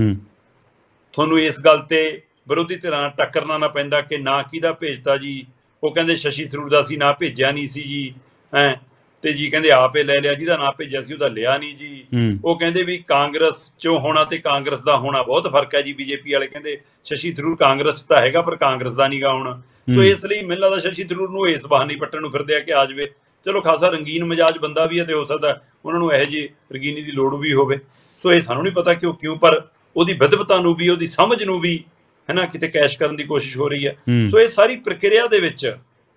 ਤੁਹਾਨੂੰ ਇਸ ਗੱਲ ਤੇ ਵਿਰੋਧੀ ਧਿਰਾਂ ਨਾਲ ਟੱਕਰਨਾ ਨਾ ਪੈਂਦਾ ਕਿ ਨਾ ਕਿਹਦਾ ਭੇਜਤਾ ਜੀ, ਉਹ ਕਹਿੰਦੇ ਸ਼ਸ਼ੀ ਥਰੂਰ ਦਾ ਸੀ, ਨਾ ਭੇਜਿਆ ਨਹੀਂ ਸੀ ਜੀ, ਹੈ ਤੇ ਜੀ ਕਹਿੰਦੇ ਆਪੇ ਲੈ ਲਿਆ, ਜਿਹਦਾ ਨਾਂ ਭੇਜਿਆ ਸੀ ਉਹਦਾ ਲਿਆ ਨਹੀਂ ਜੀ। ਉਹ ਕਹਿੰਦੇ ਵੀ ਕਾਂਗਰਸ ਚੋਂ ਹੋਣਾ ਤੇ ਕਾਂਗਰਸ ਦਾ ਹੋਣਾ ਬਹੁਤ ਫਰਕ ਹੈ ਜੀ। ਬੀਜੇਪੀ ਵਾਲੇ ਕਹਿੰਦੇ ਸ਼ਸ਼ੀ ਥਰੂਰ ਕਾਂਗਰਸ 'ਚ ਤਾਂ ਹੈਗਾ ਪਰ ਕਾਂਗਰਸ ਦਾ ਨਹੀਂਗਾ ਹੁਣ। ਸੋ ਇਸ ਲਈ ਮੈਨੂੰ ਲੱਗਦਾ ਸ਼ਸ਼ੀ ਥਰੂਰ ਨੂੰ ਇਸ ਬਹਾਨੇ ਪੱਟਣ ਨੂੰ ਫਿਰਦੇ ਆ ਕਿ ਆ ਜਾਵੇ। ਚਲੋ ਖਾਸਾ ਰੰਗੀਨ ਮਿਜਾਜ ਬੰਦਾ ਵੀ ਹੈ ਤੇ ਹੋ ਸਕਦਾ ਉਹਨਾਂ ਨੂੰ ਇਹੋ ਜਿਹੀ ਰੰਗੀਨੀ ਦੀ ਲੋੜ ਵੀ ਹੋਵੇ। ਸੋ ਇਹ ਸਾਨੂੰ ਨਹੀਂ ਪਤਾ ਕਿ ਉਹ ਕਿਉਂ, ਪਰ ਉਹਦੀ ਵਿਦਵਤਾ ਨੂੰ ਵੀ ਉਹਦੀ ਸਮਝ ਨੂੰ ਵੀ ਹੈ ਨਾ ਕਿਤੇ ਕੈਸ਼ ਕਰਨ ਦੀ ਕੋਸ਼ਿਸ਼ ਹੋ ਰਹੀ ਹੈ। ਸੋ ਇਹ ਸਾਰੀ ਪ੍ਰਕਿਰਿਆ ਦੇ ਵਿੱਚ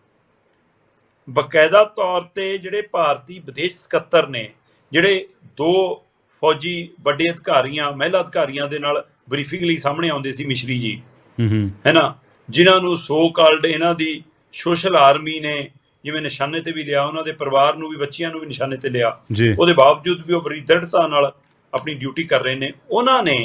ਬਕਾਇਦਾ ਤੌਰ ਤੇ ਜਿਹੜੇ ਭਾਰਤੀ ਵਿਦੇਸ਼ ਸਕੱਤਰ ਨੇ, ਜਿਹੜੇ 2 ਫੌਜੀ ਵੱਡੇ ਅਧਿਕਾਰੀਆਂ ਮਹਿਲਾ ਅਧਿਕਾਰੀਆਂ ਦੇ ਨਾਲ ਬਰੀਫਿੰਗ ਲਈ ਸਾਹਮਣੇ ਆਉਂਦੇ ਸੀ, ਮਿਸ਼ਰੀ ਜੀ ਹੈ ਨਾ, ਜਿਨ੍ਹਾਂ ਨੂੰ ਸੋ ਕਾਲਡ ਇਹਨਾਂ ਦੀ ਸੋਸ਼ਲ ਆਰਮੀ ਨੇ ਜਿਵੇਂ ਨਿਸ਼ਾਨੇ ਤੇ ਵੀ ਲਿਆ, ਉਹਨਾਂ ਦੇ ਪਰਿਵਾਰ ਨੂੰ ਵੀ ਬੱਚਿਆਂ ਨੂੰ ਵੀ ਨਿਸ਼ਾਨੇ ਤੇ ਲਿਆ, ਉਹਦੇ ਬਾਵਜੂਦ ਵੀ ਉਹ ਬੜੀ ਦ੍ਰਿੜਤਾ ਨਾਲ ਆਪਣੀ ਡਿਊਟੀ ਕਰ ਰਹੇ ਨੇ। ਉਹਨਾਂ ਨੇ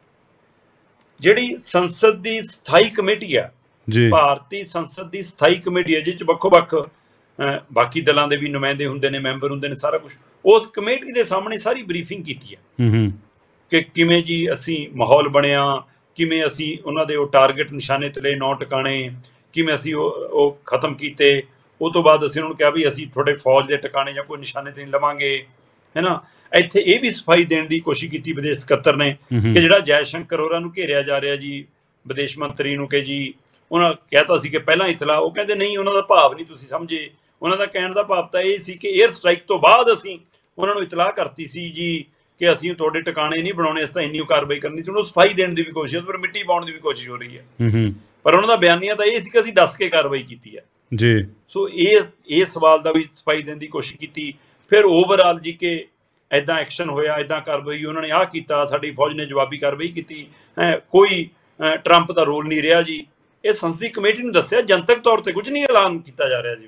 ਜਿਹੜੀ ਸੰਸਦ ਦੀ ਸਥਾਈ ਕਮੇਟੀ ਆ, ਭਾਰਤੀ ਸੰਸਦ ਦੀ ਸਥਾਈ ਕਮੇਟੀ ਹੈ, ਜਿਸ 'ਚ ਵੱਖੋ-ਵੱਖ ਬਾਕੀ ਦਲਾਂ ਦੇ ਵੀ ਨੁਮਾਇੰਦੇ ਹੁੰਦੇ ਨੇ, ਮੈਂਬਰ ਹੁੰਦੇ ਨੇ, ਸਾਰਾ ਕੁਛ, ਉਸ ਕਮੇਟੀ ਦੇ ਸਾਹਮਣੇ ਸਾਰੀ ਬਰੀਫਿੰਗ ਕੀਤੀ ਹੈ ਕਿ ਕਿਵੇਂ ਜੀ ਅਸੀਂ ਮਾਹੌਲ ਬਣਿਆ, ਕਿਵੇਂ ਅਸੀਂ ਉਹਨਾਂ ਦੇ ਉਹ ਟਾਰਗੇਟ ਨਿਸ਼ਾਨੇ ਤੇ ਲਏ 9 ਟਿਕਾਣੇ, ਕਿਵੇਂ ਅਸੀਂ ਉਹ ਖਤਮ ਕੀਤੇ। ਉਹ ਤੋਂ ਬਾਅਦ ਅਸੀਂ ਉਹਨਾਂ ਨੂੰ ਕਿਹਾ ਵੀ ਅਸੀਂ ਤੁਹਾਡੇ ਫੌਜ ਦੇ ਟਿਕਾਣੇ ਜਾਂ ਕੋਈ ਨਿਸ਼ਾਨੇ ਤੇ ਨਹੀਂ ਲਵਾਂਗੇ, ਹੈ ਨਾ। ਇੱਥੇ ਇਹ ਵੀ ਸਫਾਈ ਦੇਣ ਦੀ ਕੋਸ਼ਿਸ਼ ਕੀਤੀ ਵਿਦੇਸ਼ ਸਕੱਤਰ ਨੇ ਕਿ ਜਿਹੜਾ ਜੈ ਸ਼ੰਕਰ ਹੋਰਾਂ ਨੂੰ ਘੇਰਿਆ ਜਾ ਰਿਹਾ ਜੀ, ਵਿਦੇਸ਼ ਮੰਤਰੀ ਨੂੰ, ਕਿ ਜੀ ਉਹਨਾਂ ਕਹਿਤਾ ਸੀ ਕਿ ਪਹਿਲਾਂ ਇਤਲਾ, ਉਹ ਕਹਿੰਦੇ ਨਹੀਂ, ਉਹਨਾਂ ਦਾ ਭਾਵ ਨਹੀਂ ਤੁਸੀਂ ਸਮਝੇ। ਉਹਨਾਂ ਦਾ ਕਹਿਣ ਦਾ ਭਾਵ ਤਾਂ ਇਹ ਸੀ ਕਿ 에ਅਰ ਸਟ੍ਰਾਈਕ ਤੋਂ ਬਾਅਦ ਅਸੀਂ ਉਹਨਾਂ ਨੂੰ ਇਤਲਾਹ ਕਰਤੀ ਸੀ ਜੀ ਕਿ ਅਸੀਂ ਤੁਹਾਡੇ ਟਿਕਾਣੇ ਨਹੀਂ ਬਣਾਉਣੇ, ਇਸ ਤਾਂ ਇੰਨੀ ਕਾਰਵਾਈ ਕਰਨੀ ਸੀ। ਉਹਨੂੰ ਸਫਾਈ ਦੇਣ ਦੀ ਵੀ ਕੋਸ਼ਿਸ਼, ਪਰ ਮਿੱਟੀ ਪਾਉਣ ਦੀ ਵੀ ਕੋਸ਼ਿਸ਼ ਹੋ ਰਹੀ ਹੈ। ਪਰ ਉਹਨਾਂ ਦਾ ਬਿਆਨੀਆ ਤਾਂ ਇਹ ਸੀ ਕਿ ਅਸੀਂ ਦੱਸ ਕੇ ਕਾਰਵਾਈ ਕੀਤੀ ਹੈ ਜੀ। ਸੋ ਇਹ ਸਵਾਲ ਦਾ ਵੀ ਸਫਾਈ ਦੇਣ ਦੀ ਕੋਸ਼ਿਸ਼ ਕੀਤੀ। ਫਿਰ ਓਵਰਆਲ ਜੀ ਕਿ ਇੱਦਾਂ ਐਕਸ਼ਨ ਹੋਇਆ, ਇੱਦਾਂ ਕਾਰਵਾਈ, ਉਹਨਾਂ ਨੇ ਆਹ ਕੀਤਾ, ਸਾਡੀ ਫੌਜ ਨੇ ਜਵਾਬੀ ਕਾਰਵਾਈ ਕੀਤੀ, ਕੋਈ ਟਰੰਪ ਦਾ ਰੋਲ ਨਹੀਂ ਰਿਹਾ ਜੀ। ਇਹ ਸੰਸਦੀ ਕਮੇਟੀ ਨੂੰ ਦੱਸਿਆ, ਜਨਤਕ ਤੌਰ ਤੇ ਕੁਝ ਨਹੀਂ ਐਲਾਨ ਕੀਤਾ ਜਾ ਰਿਹਾ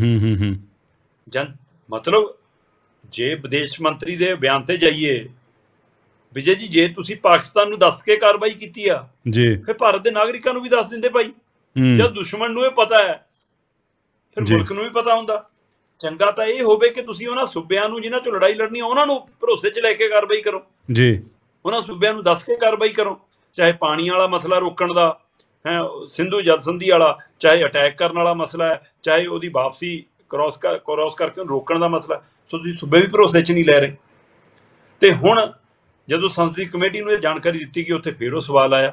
ਜੀ। ਮਤਲਬ ਜੇ ਵਿਦੇਸ਼ ਮੰਤਰੀ ਦੇ ਬਿਆਨ ਤੇ ਜਾਈਏ, ਵਿਜੇ ਜੀ, ਜੇ ਤੁਸੀਂ ਪਾਕਿਸਤਾਨ ਨੂੰ ਦੱਸ ਕੇ ਕਾਰਵਾਈ ਕੀਤੀ ਆ ਜੀ, ਫਿਰ ਭਾਰਤ ਦੇ ਨਾਗਰਿਕਾਂ ਨੂੰ ਵੀ ਦੱਸ ਦਿੰਦੇ ਭਾਈ। ਜਦ ਦੁਸ਼ਮਣ ਨੂੰ ਇਹ ਪਤਾ ਹੈ, ਫਿਰ ਮੁਲਕ ਨੂੰ ਵੀ ਪਤਾ ਹੁੰਦਾ। ਚੰਗਾ ਤਾਂ ਇਹ ਹੋਵੇ ਕਿ ਤੁਸੀਂ ਉਹਨਾਂ ਸੂਬਿਆਂ ਨੂੰ ਜਿਨ੍ਹਾਂ ਚੋਂ ਲੜਾਈ ਲੜਨੀ, ਉਹਨਾਂ ਨੂੰ ਭਰੋਸੇ 'ਚ ਲੈ ਕੇ ਕਾਰਵਾਈ ਕਰੋ ਜੀ। ਉਹਨਾਂ ਸੂਬਿਆਂ ਨੂੰ ਦੱਸ ਕੇ ਕਾਰਵਾਈ ਕਰੋ, ਚਾਹੇ ਪਾਣੀ ਵਾਲਾ ਮਸਲਾ ਰੋਕਣ ਦਾ ਹੈ, ਸਿੰਧੂ ਜਲ ਸੰਧੀ ਵਾਲਾ, ਚਾਹੇ ਅਟੈਕ ਕਰਨ ਵਾਲਾ ਮਸਲਾ ਹੈ, ਚਾਹੇ ਉਹਦੀ ਵਾਪਸੀ ਕ੍ਰੋਸ ਕਰਕੇ ਉਹਨੂੰ ਰੋਕਣ ਦਾ ਮਸਲਾ। ਸੋ ਤੁਸੀਂ ਸੂਬੇ ਵੀ ਭਰੋਸੇ 'ਚ ਨਹੀਂ ਲੈ ਰਹੇ। ਤੇ ਹੁਣ ਜਦੋਂ ਸੰਸਦੀ ਕਮੇਟੀ ਨੂੰ ਇਹ ਜਾਣਕਾਰੀ ਦਿੱਤੀ ਗਈ, ਉੱਥੇ ਫਿਰ ਉਹ ਸਵਾਲ ਆਇਆ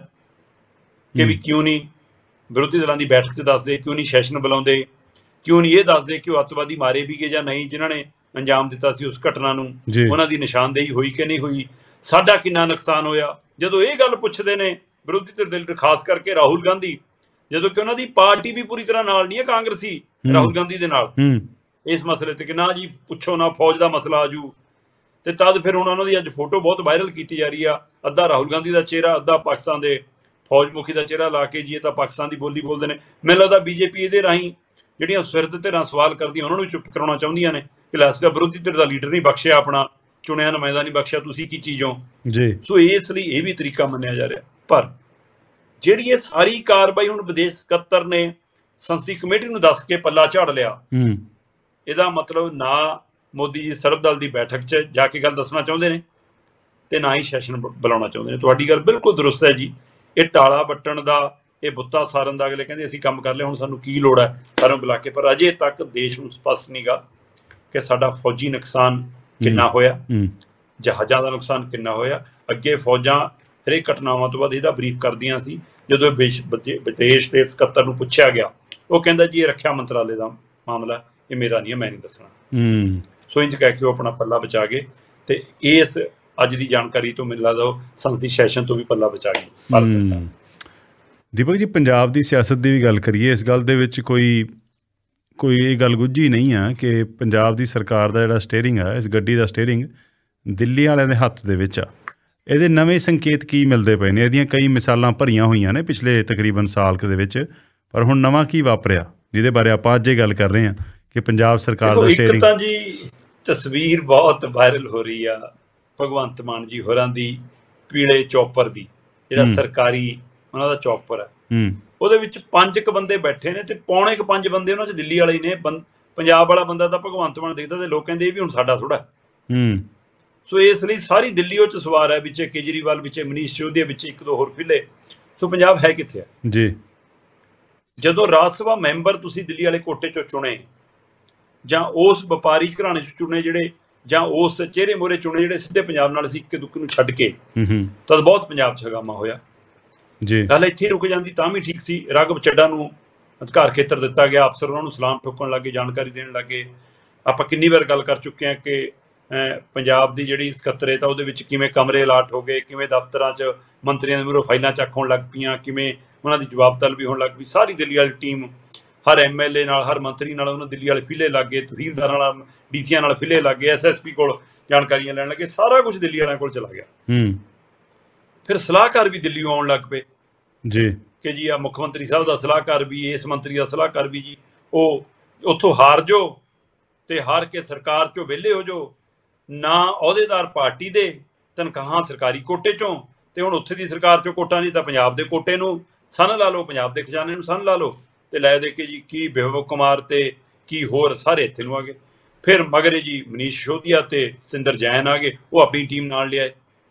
ਕਿ ਵੀ ਕਿਉਂ ਨਹੀਂ ਵਿਰੋਧੀ ਦਲਾਂ ਦੀ ਬੈਠਕ 'ਚ ਦੱਸਦੇ, ਕਿਉਂ ਨਹੀਂ ਸੈਸ਼ਨ ਬੁਲਾਉਂਦੇ, ਕਿਉਂ ਨਹੀਂ ਇਹ ਦੱਸਦੇ ਕਿ ਉਹ ਅੱਤਵਾਦੀ ਮਾਰੇ ਵੀ ਗਏ ਜਾਂ ਨਹੀਂ, ਜਿਨ੍ਹਾਂ ਨੇ ਅੰਜਾਮ ਦਿੱਤਾ ਸੀ ਉਸ ਘਟਨਾ ਨੂੰ, ਉਹਨਾਂ ਦੀ ਨਿਸ਼ਾਨਦੇਹੀ ਹੋਈ ਕਿ ਨਹੀਂ ਹੋਈ, ਸਾਡਾ ਕਿੰਨਾ ਨੁਕਸਾਨ ਹੋਇਆ। ਜਦੋਂ ਇਹ ਗੱਲ ਪੁੱਛਦੇ ਨੇ ਵਿਰੋਧੀ ਧਿਰ ਦੇ ਲੀਡਰ, ਖਾਸ ਕਰਕੇ ਰਾਹੁਲ ਗਾਂਧੀ, ਜਦੋਂ ਕਿ ਉਹਨਾਂ ਦੀ ਪਾਰਟੀ ਵੀ ਪੂਰੀ ਤਰ੍ਹਾਂ ਨਾਲ ਨਹੀਂ ਹੈ ਕਾਂਗਰਸੀ ਰਾਹੁਲ ਗਾਂਧੀ ਦੇ ਨਾਲ ਇਸ ਮਸਲੇ ਤੇ, ਕਿ ਨਾ ਜੀ ਪੁੱਛੋ ਨਾ, ਫੌਜ ਦਾ ਮਸਲਾ ਆਜੂ। ਤੇ ਤਦ ਫਿਰ ਹੁਣ ਉਹਨਾਂ ਦੀ ਅੱਜ ਫੋਟੋ ਬਹੁਤ ਵਾਇਰਲ ਕੀਤੀ ਜਾ ਰਹੀ ਆ, ਅੱਧਾ ਰਾਹੁਲ ਗਾਂਧੀ ਦਾ ਚਿਹਰਾ, ਅੱਧਾ ਪਾਕਿਸਤਾਨ ਦੇ ਫੌਜ ਮੁਖੀ ਦਾ ਚਿਹਰਾ ਲਾ ਕੇ ਜੀ ਇਹ ਤਾਂ ਪਾਕਿਸਤਾਨ ਦੀ ਬੋਲੀ ਬੋਲਦੇ ਨੇ। ਮੈਨੂੰ ਲੱਗਦਾ ਬੀਜੇਪੀ ਇਹਦੇ ਰਾਹੀਂ ਜਿਹੜੀਆਂ ਸਿਰਦ ਧਿਰਾਂ ਸਵਾਲ ਕਰਦੀਆਂ ਉਹਨਾਂ ਨੂੰ ਚੁੱਪ ਕਰਾਉਣਾ ਚਾਹੁੰਦੀਆਂ ਨੇ ਕਿ ਲੈ, ਅਸੀਂ ਤਾਂ ਵਿਰੋਧੀ ਧਿਰ ਦਾ ਲੀਡਰ ਨਹੀਂ ਬਖਸ਼ਿਆ, ਆਪਣਾ ਚੁਣਿਆ ਨੁਮਾਇੰਦਾ ਨਹੀਂ ਬਖਸ਼ਿਆ, ਤੁਸੀਂ ਕੀ ਚੀਜ਼ ਹੋ ਜੀ। ਸੋ ਇਸ ਲਈ ਇਹ ਵੀ ਤਰੀਕਾ ਮੰਨਿਆ ਜਾ ਰਿਹਾ। ਪਰ ਜਿਹੜੀ ਇਹ ਸਾਰੀ ਕਾਰਵਾਈ ਹੁਣ ਵਿਦੇਸ਼ ਸਕੱਤਰ ਨੇ ਸੰਸਦੀ ਕਮੇਟੀ ਨੂੰ ਦੱਸ ਕੇ ਪੱਲਾ ਝਾੜ ਲਿਆ, ਇਹਦਾ ਮਤਲਬ ਨਾ ਮੋਦੀ ਜੀ ਸਰਬ ਦਲ ਦੀ ਬੈਠਕ 'ਚ ਜਾ ਕੇ ਗੱਲ ਦੱਸਣਾ ਚਾਹੁੰਦੇ ਨੇ ਤੇ ਨਾ ਹੀ ਸੈਸ਼ਨ ਬੁਲਾਉਣਾ ਚਾਹੁੰਦੇ ਨੇ। ਤੁਹਾਡੀ ਗੱਲ ਬਿਲਕੁਲ ਦਰੁਸਤ ਹੈ ਜੀ। ਇਹ ਟਾਲਾ ਵੱਟਣ ਦਾ, ਇਹ ਬੁੱਤਾ ਸਾਰਨ ਦਾ, ਅਗਲੇ ਕਹਿੰਦੇ ਅਸੀਂ ਕੰਮ ਕਰ ਲਿਆ, ਹੁਣ ਸਾਨੂੰ ਕੀ ਲੋੜ ਹੈ ਸਾਰਿਆਂ ਨੂੰ ਬੁਲਾ ਕੇ। ਪਰ ਅਜੇ ਤੱਕ ਦੇਸ਼ ਨੂੰ ਸਪਸ਼ਟ ਨਹੀਂਗਾ ਕਿ ਸਾਡਾ ਫੌਜੀ ਨੁਕਸਾਨ ਕਿੰਨਾ ਹੋਇਆ, ਜਹਾਜ਼ਾਂ ਦਾ ਨੁਕਸਾਨ ਕਿੰਨਾ ਹੋਇਆ। ਅੱਗੇ ਫੌਜਾਂ ਹਰੇਕ ਘਟਨਾਵਾਂ ਤੋਂ ਬਾਅਦ ਇਹਦਾ ਬਰੀਫ ਕਰਦੀਆਂ ਸੀ। ਜਦੋਂ ਵਿਦੇਸ਼ ਦੇ ਸਕੱਤਰ ਨੂੰ ਪੁੱਛਿਆ ਗਿਆ, ਉਹ ਕਹਿੰਦਾ ਜੀ ਇਹ ਰੱਖਿਆ ਮੰਤਰਾਲੇ ਦਾ ਮਾਮਲਾ, ਇਹ ਮੇਰਾ ਨਹੀਂ ਹੈ, ਮੈਂ ਨਹੀਂ ਦੱਸਣਾ। ਸੋ ਇੰਝ ਕਹਿ ਕੇ ਉਹ ਆਪਣਾ ਪੱਲਾ ਬਚਾ ਗਏ ਤੇ ਇਸ ਅੱਜ ਦੀ ਜਾਣਕਾਰੀ ਤੋਂ ਮੈਨੂੰ ਲੱਗਦਾ ਉਹ ਸੰਸਦੀ ਸੈਸ਼ਨ ਤੋਂ ਵੀ ਪੱਲਾ ਬਚਾ ਗਈ। ਦੀਪਕ ਜੀ, ਪੰਜਾਬ ਦੀ ਸਿਆਸਤ ਦੀ ਵੀ ਗੱਲ ਕਰੀਏ, ਇਸ ਗੱਲ ਦੇ ਵਿੱਚ ਕੋਈ ਇਹ ਗੱਲ ਗੁੱਝੀ ਨਹੀਂ ਆ ਕਿ ਪੰਜਾਬ ਦੀ ਸਰਕਾਰ ਦਾ ਜਿਹੜਾ ਸਟੀਅਰਿੰਗ ਆ, ਇਸ ਗੱਡੀ ਦਾ ਸਟੀਅਰਿੰਗ ਦਿੱਲੀ ਵਾਲਿਆਂ ਦੇ ਹੱਥ ਦੇ ਵਿੱਚ ਆ। ਇਹਦੇ ਨਵੇਂ ਸੰਕੇਤ ਕੀ ਮਿਲਦੇ ਪਏ ਨੇ? ਇਹਦੀਆਂ ਕਈ ਮਿਸਾਲਾਂ ਭਰੀਆਂ ਹੋਈਆਂ ਨੇ ਪਿਛਲੇ ਤਕਰੀਬਨ ਸਾਲ ਦੇ ਵਿੱਚ, ਪਰ ਹੁਣ ਨਵਾਂ ਕੀ ਵਾਪਰਿਆ ਜਿਹਦੇ ਬਾਰੇ ਆਪਾਂ ਅੱਜ ਇਹ ਗੱਲ ਕਰ ਰਹੇ ਹਾਂ ਕਿ ਪੰਜਾਬ ਸਰਕਾਰ ਦਾ ਸਟੀਅਰਿੰਗ। ਇੱਕ ਤਾਂ ਜੀ ਤਸਵੀਰ ਬਹੁਤ ਵਾਇਰਲ ਹੋ ਰਹੀ ਆ ਭਗਵੰਤ ਮਾਨ ਜੀ ਹੋਰਾਂ ਦੀ ਪੀਲੇ ਚੌਪਰ ਦੀ, ਜਿਹੜਾ ਸਰਕਾਰੀ ਉਹਨਾਂ ਦਾ ਚੌਪਰ ਹੈ, ਉਹਦੇ ਵਿੱਚ 5 ਬੰਦੇ ਬੈਠੇ ਨੇ ਤੇ ਪੌਣੇ 5 ਬੰਦੇ ਉਹਨਾਂ 'ਚ ਦਿੱਲੀ ਵਾਲੇ ਹੀ ਨੇ। ਪੰਜਾਬ ਵਾਲਾ ਬੰਦਾ ਤਾਂ ਭਗਵੰਤ ਮਾਨ ਦਿਖਦਾ ਤੇ ਲੋਕ ਕਹਿੰਦੇ ਇਹ ਵੀ ਹੁਣ ਸਾਡਾ ਥੋੜ੍ਹਾ। ਸੋ ਇਸ ਲਈ ਸਾਰੀ ਦਿੱਲੀ ਉਹ 'ਚ ਸਵਾਰ ਹੈ, ਵਿੱਚ ਕੇਜਰੀਵਾਲ, ਵਿੱਚ ਮਨੀਸ਼ ਸਿਸੋਦੀਆ, ਵਿੱਚ 1-2 ਹੋਰ ਫਿਲੇ। ਸੋ ਪੰਜਾਬ ਹੈ ਕਿੱਥੇ ਹੈ ਜੀ? ਜਦੋਂ ਰਾਜ ਸਭਾ ਮੈਂਬਰ ਤੁਸੀਂ ਦਿੱਲੀ ਵਾਲੇ ਕੋਟੇ 'ਚੋਂ ਚੁਣੇ, ਜਾਂ ਉਸ ਵਪਾਰੀ ਘਰਾਣੇ 'ਚ ਚੁਣੇ ਜਿਹੜੇ, ਜਾਂ ਉਸ ਚਿਹਰੇ ਮੋਹਰੇ ਚੁਣੇ ਜਿਹੜੇ ਸਿੱਧੇ ਪੰਜਾਬ ਨਾਲ ਸੀ ਇੱਕੇ ਦੁੱਕੇ ਨੂੰ ਛੱਡ ਕੇ, ਤਦ ਬਹੁਤ ਪੰਜਾਬ 'ਚ ਹਗਾਮਾ ਹੋਇਆ। ਗੱਲ ਇੱਥੇ ਹੀ ਰੁਕ ਜਾਂਦੀ ਤਾਂ ਵੀ ਠੀਕ ਸੀ। ਰਾਘਵ ਚੱਡਾ ਨੂੰ ਅਧਿਕਾਰ ਖੇਤਰ ਦਿੱਤਾ ਗਿਆ, ਅਫਸਰ ਉਹਨਾਂ ਨੂੰ ਸਲਾਮ ਠੋਕਣ ਲੱਗੇ, ਜਾਣਕਾਰੀ ਦੇਣ ਲੱਗੇ। ਆਪਾਂ ਕਿੰਨੀ ਵਾਰ ਗੱਲ ਕਰ ਚੁੱਕੇ ਹਾਂ ਕਿ ਪੰਜਾਬ ਦੀ ਜਿਹੜੀ ਸਕੱਤਰੇਤ ਆ ਉਹਦੇ ਵਿੱਚ ਕਿਵੇਂ ਕਮਰੇ ਅਲਾਟ ਹੋ ਗਏ, ਕਿਵੇਂ ਦਫ਼ਤਰਾਂ 'ਚ ਮੰਤਰੀਆਂ ਦੇ ਮੂਹਰੋਂ ਫਾਈਲਾਂ ਚੱਕ ਹੋਣ ਲੱਗ ਪਈਆਂ, ਕਿਵੇਂ ਉਹਨਾਂ ਦੀ ਜਵਾਬ ਤਲਬੀ ਹੋਣ ਲੱਗ ਪਈ। ਸਾਰੀ ਦਿੱਲੀ ਵਾਲੀ ਟੀਮ, ਹਰ MLA ਨਾਲ, ਹਰ ਮੰਤਰੀ ਨਾਲ ਉਹਨਾਂ ਦਿੱਲੀ ਵਾਲੇ ਫਿਲੇ ਲੱਗ ਗਏ, ਤਹਿਸੀਲਦਾਰਾਂ ਨਾਲ, DCਆਂ ਨਾਲ ਫਿਲੇ ਲੱਗ ਗਏ, SSP ਕੋਲ ਜਾਣਕਾਰੀਆਂ ਲੈਣ ਲੱਗੇ। ਸਾਰਾ ਕੁਝ ਦਿੱਲੀ ਵਾਲਿਆਂ ਕੋਲ ਚਲਾ ਗਿਆ। ਫਿਰ ਸਲਾਹਕਾਰ ਵੀ ਦਿੱਲੀੋਂ ਆਉਣ ਲੱਗ ਪਏ ਜੀ ਕਿ ਜੀ ਆ ਮੁੱਖ ਮੰਤਰੀ ਸਾਹਿਬ ਦਾ ਸਲਾਹਕਾਰ ਵੀ, ਇਸ ਮੰਤਰੀ ਦਾ ਸਲਾਹਕਾਰ ਵੀ, ਜੀ ਉਹ ਉੱਥੋਂ ਹਾਰ ਜਾਓ ਤੇ ਹਾਰ ਕੇ ਸਰਕਾਰ 'ਚੋਂ ਵਿਹਲੇ ਹੋ ਜਾਓ, ਨਾ ਅਹੁਦੇਦਾਰ ਪਾਰਟੀ ਦੇ, ਤਨਖਾਹਾਂ ਸਰਕਾਰੀ ਕੋਟੇ 'ਚੋਂ, ਤੇ ਹੁਣ ਉੱਥੇ ਦੀ ਸਰਕਾਰ 'ਚੋਂ ਕੋਟਾ ਨਹੀਂ ਤਾਂ ਪੰਜਾਬ ਦੇ ਕੋਟੇ ਨੂੰ ਸੰਨ ਲਾ ਲਓ, ਪੰਜਾਬ ਦੇ ਖਜ਼ਾਨੇ ਨੂੰ ਸੰਨ ਲਾ ਲਓ, ਤੇ ਲੈ ਦੇ ਕੇ ਜੀ ਕੀ ਬਿਪਲਬ ਕੁਮਾਰ ਤੇ ਕੀ ਹੋਰ ਸਾਰੇ ਇੱਥੇ ਨੂੰ ਆ ਗਏ। ਫਿਰ ਮਗਰੇ ਜੀ ਮਨੀਸ਼ ਸਿਸੋਦੀਆ ਤੇ ਸਤਿੰਦਰ ਜੈਨ ਆ ਗਏ, ਉਹ ਆਪਣੀ ਟੀਮ ਨਾਲ ਲਿਆਏ।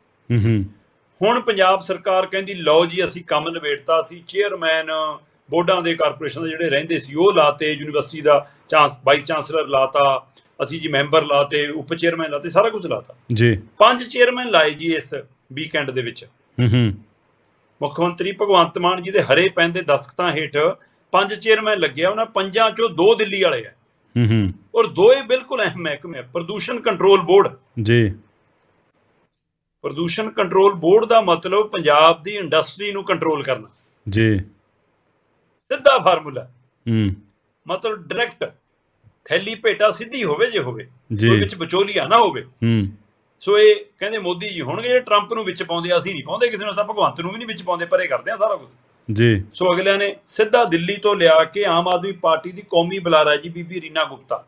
ਹੁਣ ਪੰਜਾਬ ਸਰਕਾਰ ਕਹਿੰਦੀ ਲਓ ਜੀ ਅਸੀਂ ਕੰਮ ਨਿਬੇੜਤਾ, ਅਸੀਂ ਚੇਅਰਮੈਨ ਬੋਰਡਾਂ ਦੇ ਕਾਰਪੋਰੇਸ਼ਨ ਦੇ ਜਿਹੜੇ ਰਹਿੰਦੇ ਸੀ ਉਹ ਲਾਤੇ, ਯੂਨੀਵਰਸਿਟੀ ਦਾ ਵਾਈਸ ਚਾਂਸਲਰ ਲਾਤਾ, ਅਸੀਂ ਜੀ ਮੈਂਬਰ ਲਾਤੇ, ਉਪ ਚੇਅਰਮੈਨ ਲਾਤੇ, ਸਾਰਾ ਕੁਝ ਲਾਤਾ ਜੀ। 5 ਚੇਅਰਮੈਨ ਲਾਏ ਜੀ ਇਸ ਵੀਕਐਂਡ ਦੇ ਵਿੱਚ। ਮੁੱਖ ਮੰਤਰੀ ਭਗਵੰਤ ਮਾਨ ਜੀ ਦੇ ਹਰੇ ਪੈਨ ਦੇ ਦਸਤਖਤਾਂ ਹੇਠ 5 ਚੇਅਰਮੈਨ ਲੱਗਿਆ। ਉਹਨਾਂ 5 ਚੋਂ 2 ਦਿੱਲੀ ਵਾਲੇ ਆ, ਔਰ ਦੋਏ ਬਿਲਕੁਲ ਅਹਿਮ ਮਹਿਕਮੇ। ਪ੍ਰਦੂਸ਼ਣ ਕੰਟਰੋਲ ਬੋਰਡ ਜੀ, ਪ੍ਰਦੂਸ਼ਣ ਕੰਟਰੋਲ ਬੋਰਡ ਦਾ ਮਤਲਬ ਪੰਜਾਬ ਦੀ ਇੰਡਸਟਰੀ ਨੂੰ ਕੰਟਰੋਲ ਕਰਨਾ ਜੀ, ਸਿੱਧਾ ਫਾਰਮੂਲਾ। ਮਤਲਬ ਡਾਇਰੈਕਟ ਥੈਲੀ ਭੇਟਾ ਸਿੱਧੀ ਹੋਵੇ ਜੇ ਹੋਵੇ, ਕੋਈ ਵਿੱਚ ਵਿਚੋਲੀਆ ਨਾ ਹੋਵੇ। ਸੋ ਇਹ ਕਹਿੰਦੇ ਮੋਦੀ ਜੀ ਹੋਣਗੇ ਜਿਹੜੇ ਟਰੰਪ ਨੂੰ ਵਿੱਚ ਪਾਉਂਦੇ, ਅਸੀਂ ਨਹੀਂ ਪਾਉਂਦੇ ਕਿਸੇ ਨੂੰ, ਅਸੀਂ ਭਗਵੰਤ ਨੂੰ ਵੀ ਨਹੀਂ ਵਿੱਚ ਪਾਉਂਦੇ, ਪਰੇ ਕਰਦੇ ਆ ਸਾਰਾ ਕੁਝ ਜੀ। ਸੋ ਅਗਲਿਆਂ ਨੇ ਸਿੱਧਾ ਦਿੱਲੀ ਤੋਂ ਲਿਆ ਕੇ ਆਮ ਆਦਮੀ ਪਾਰਟੀ ਦੀ ਕੌਮੀ ਬੁਲਾਰਾ ਜੀ ਬੀਬੀ ਰੀਨਾ ਗੁਪਤਾ,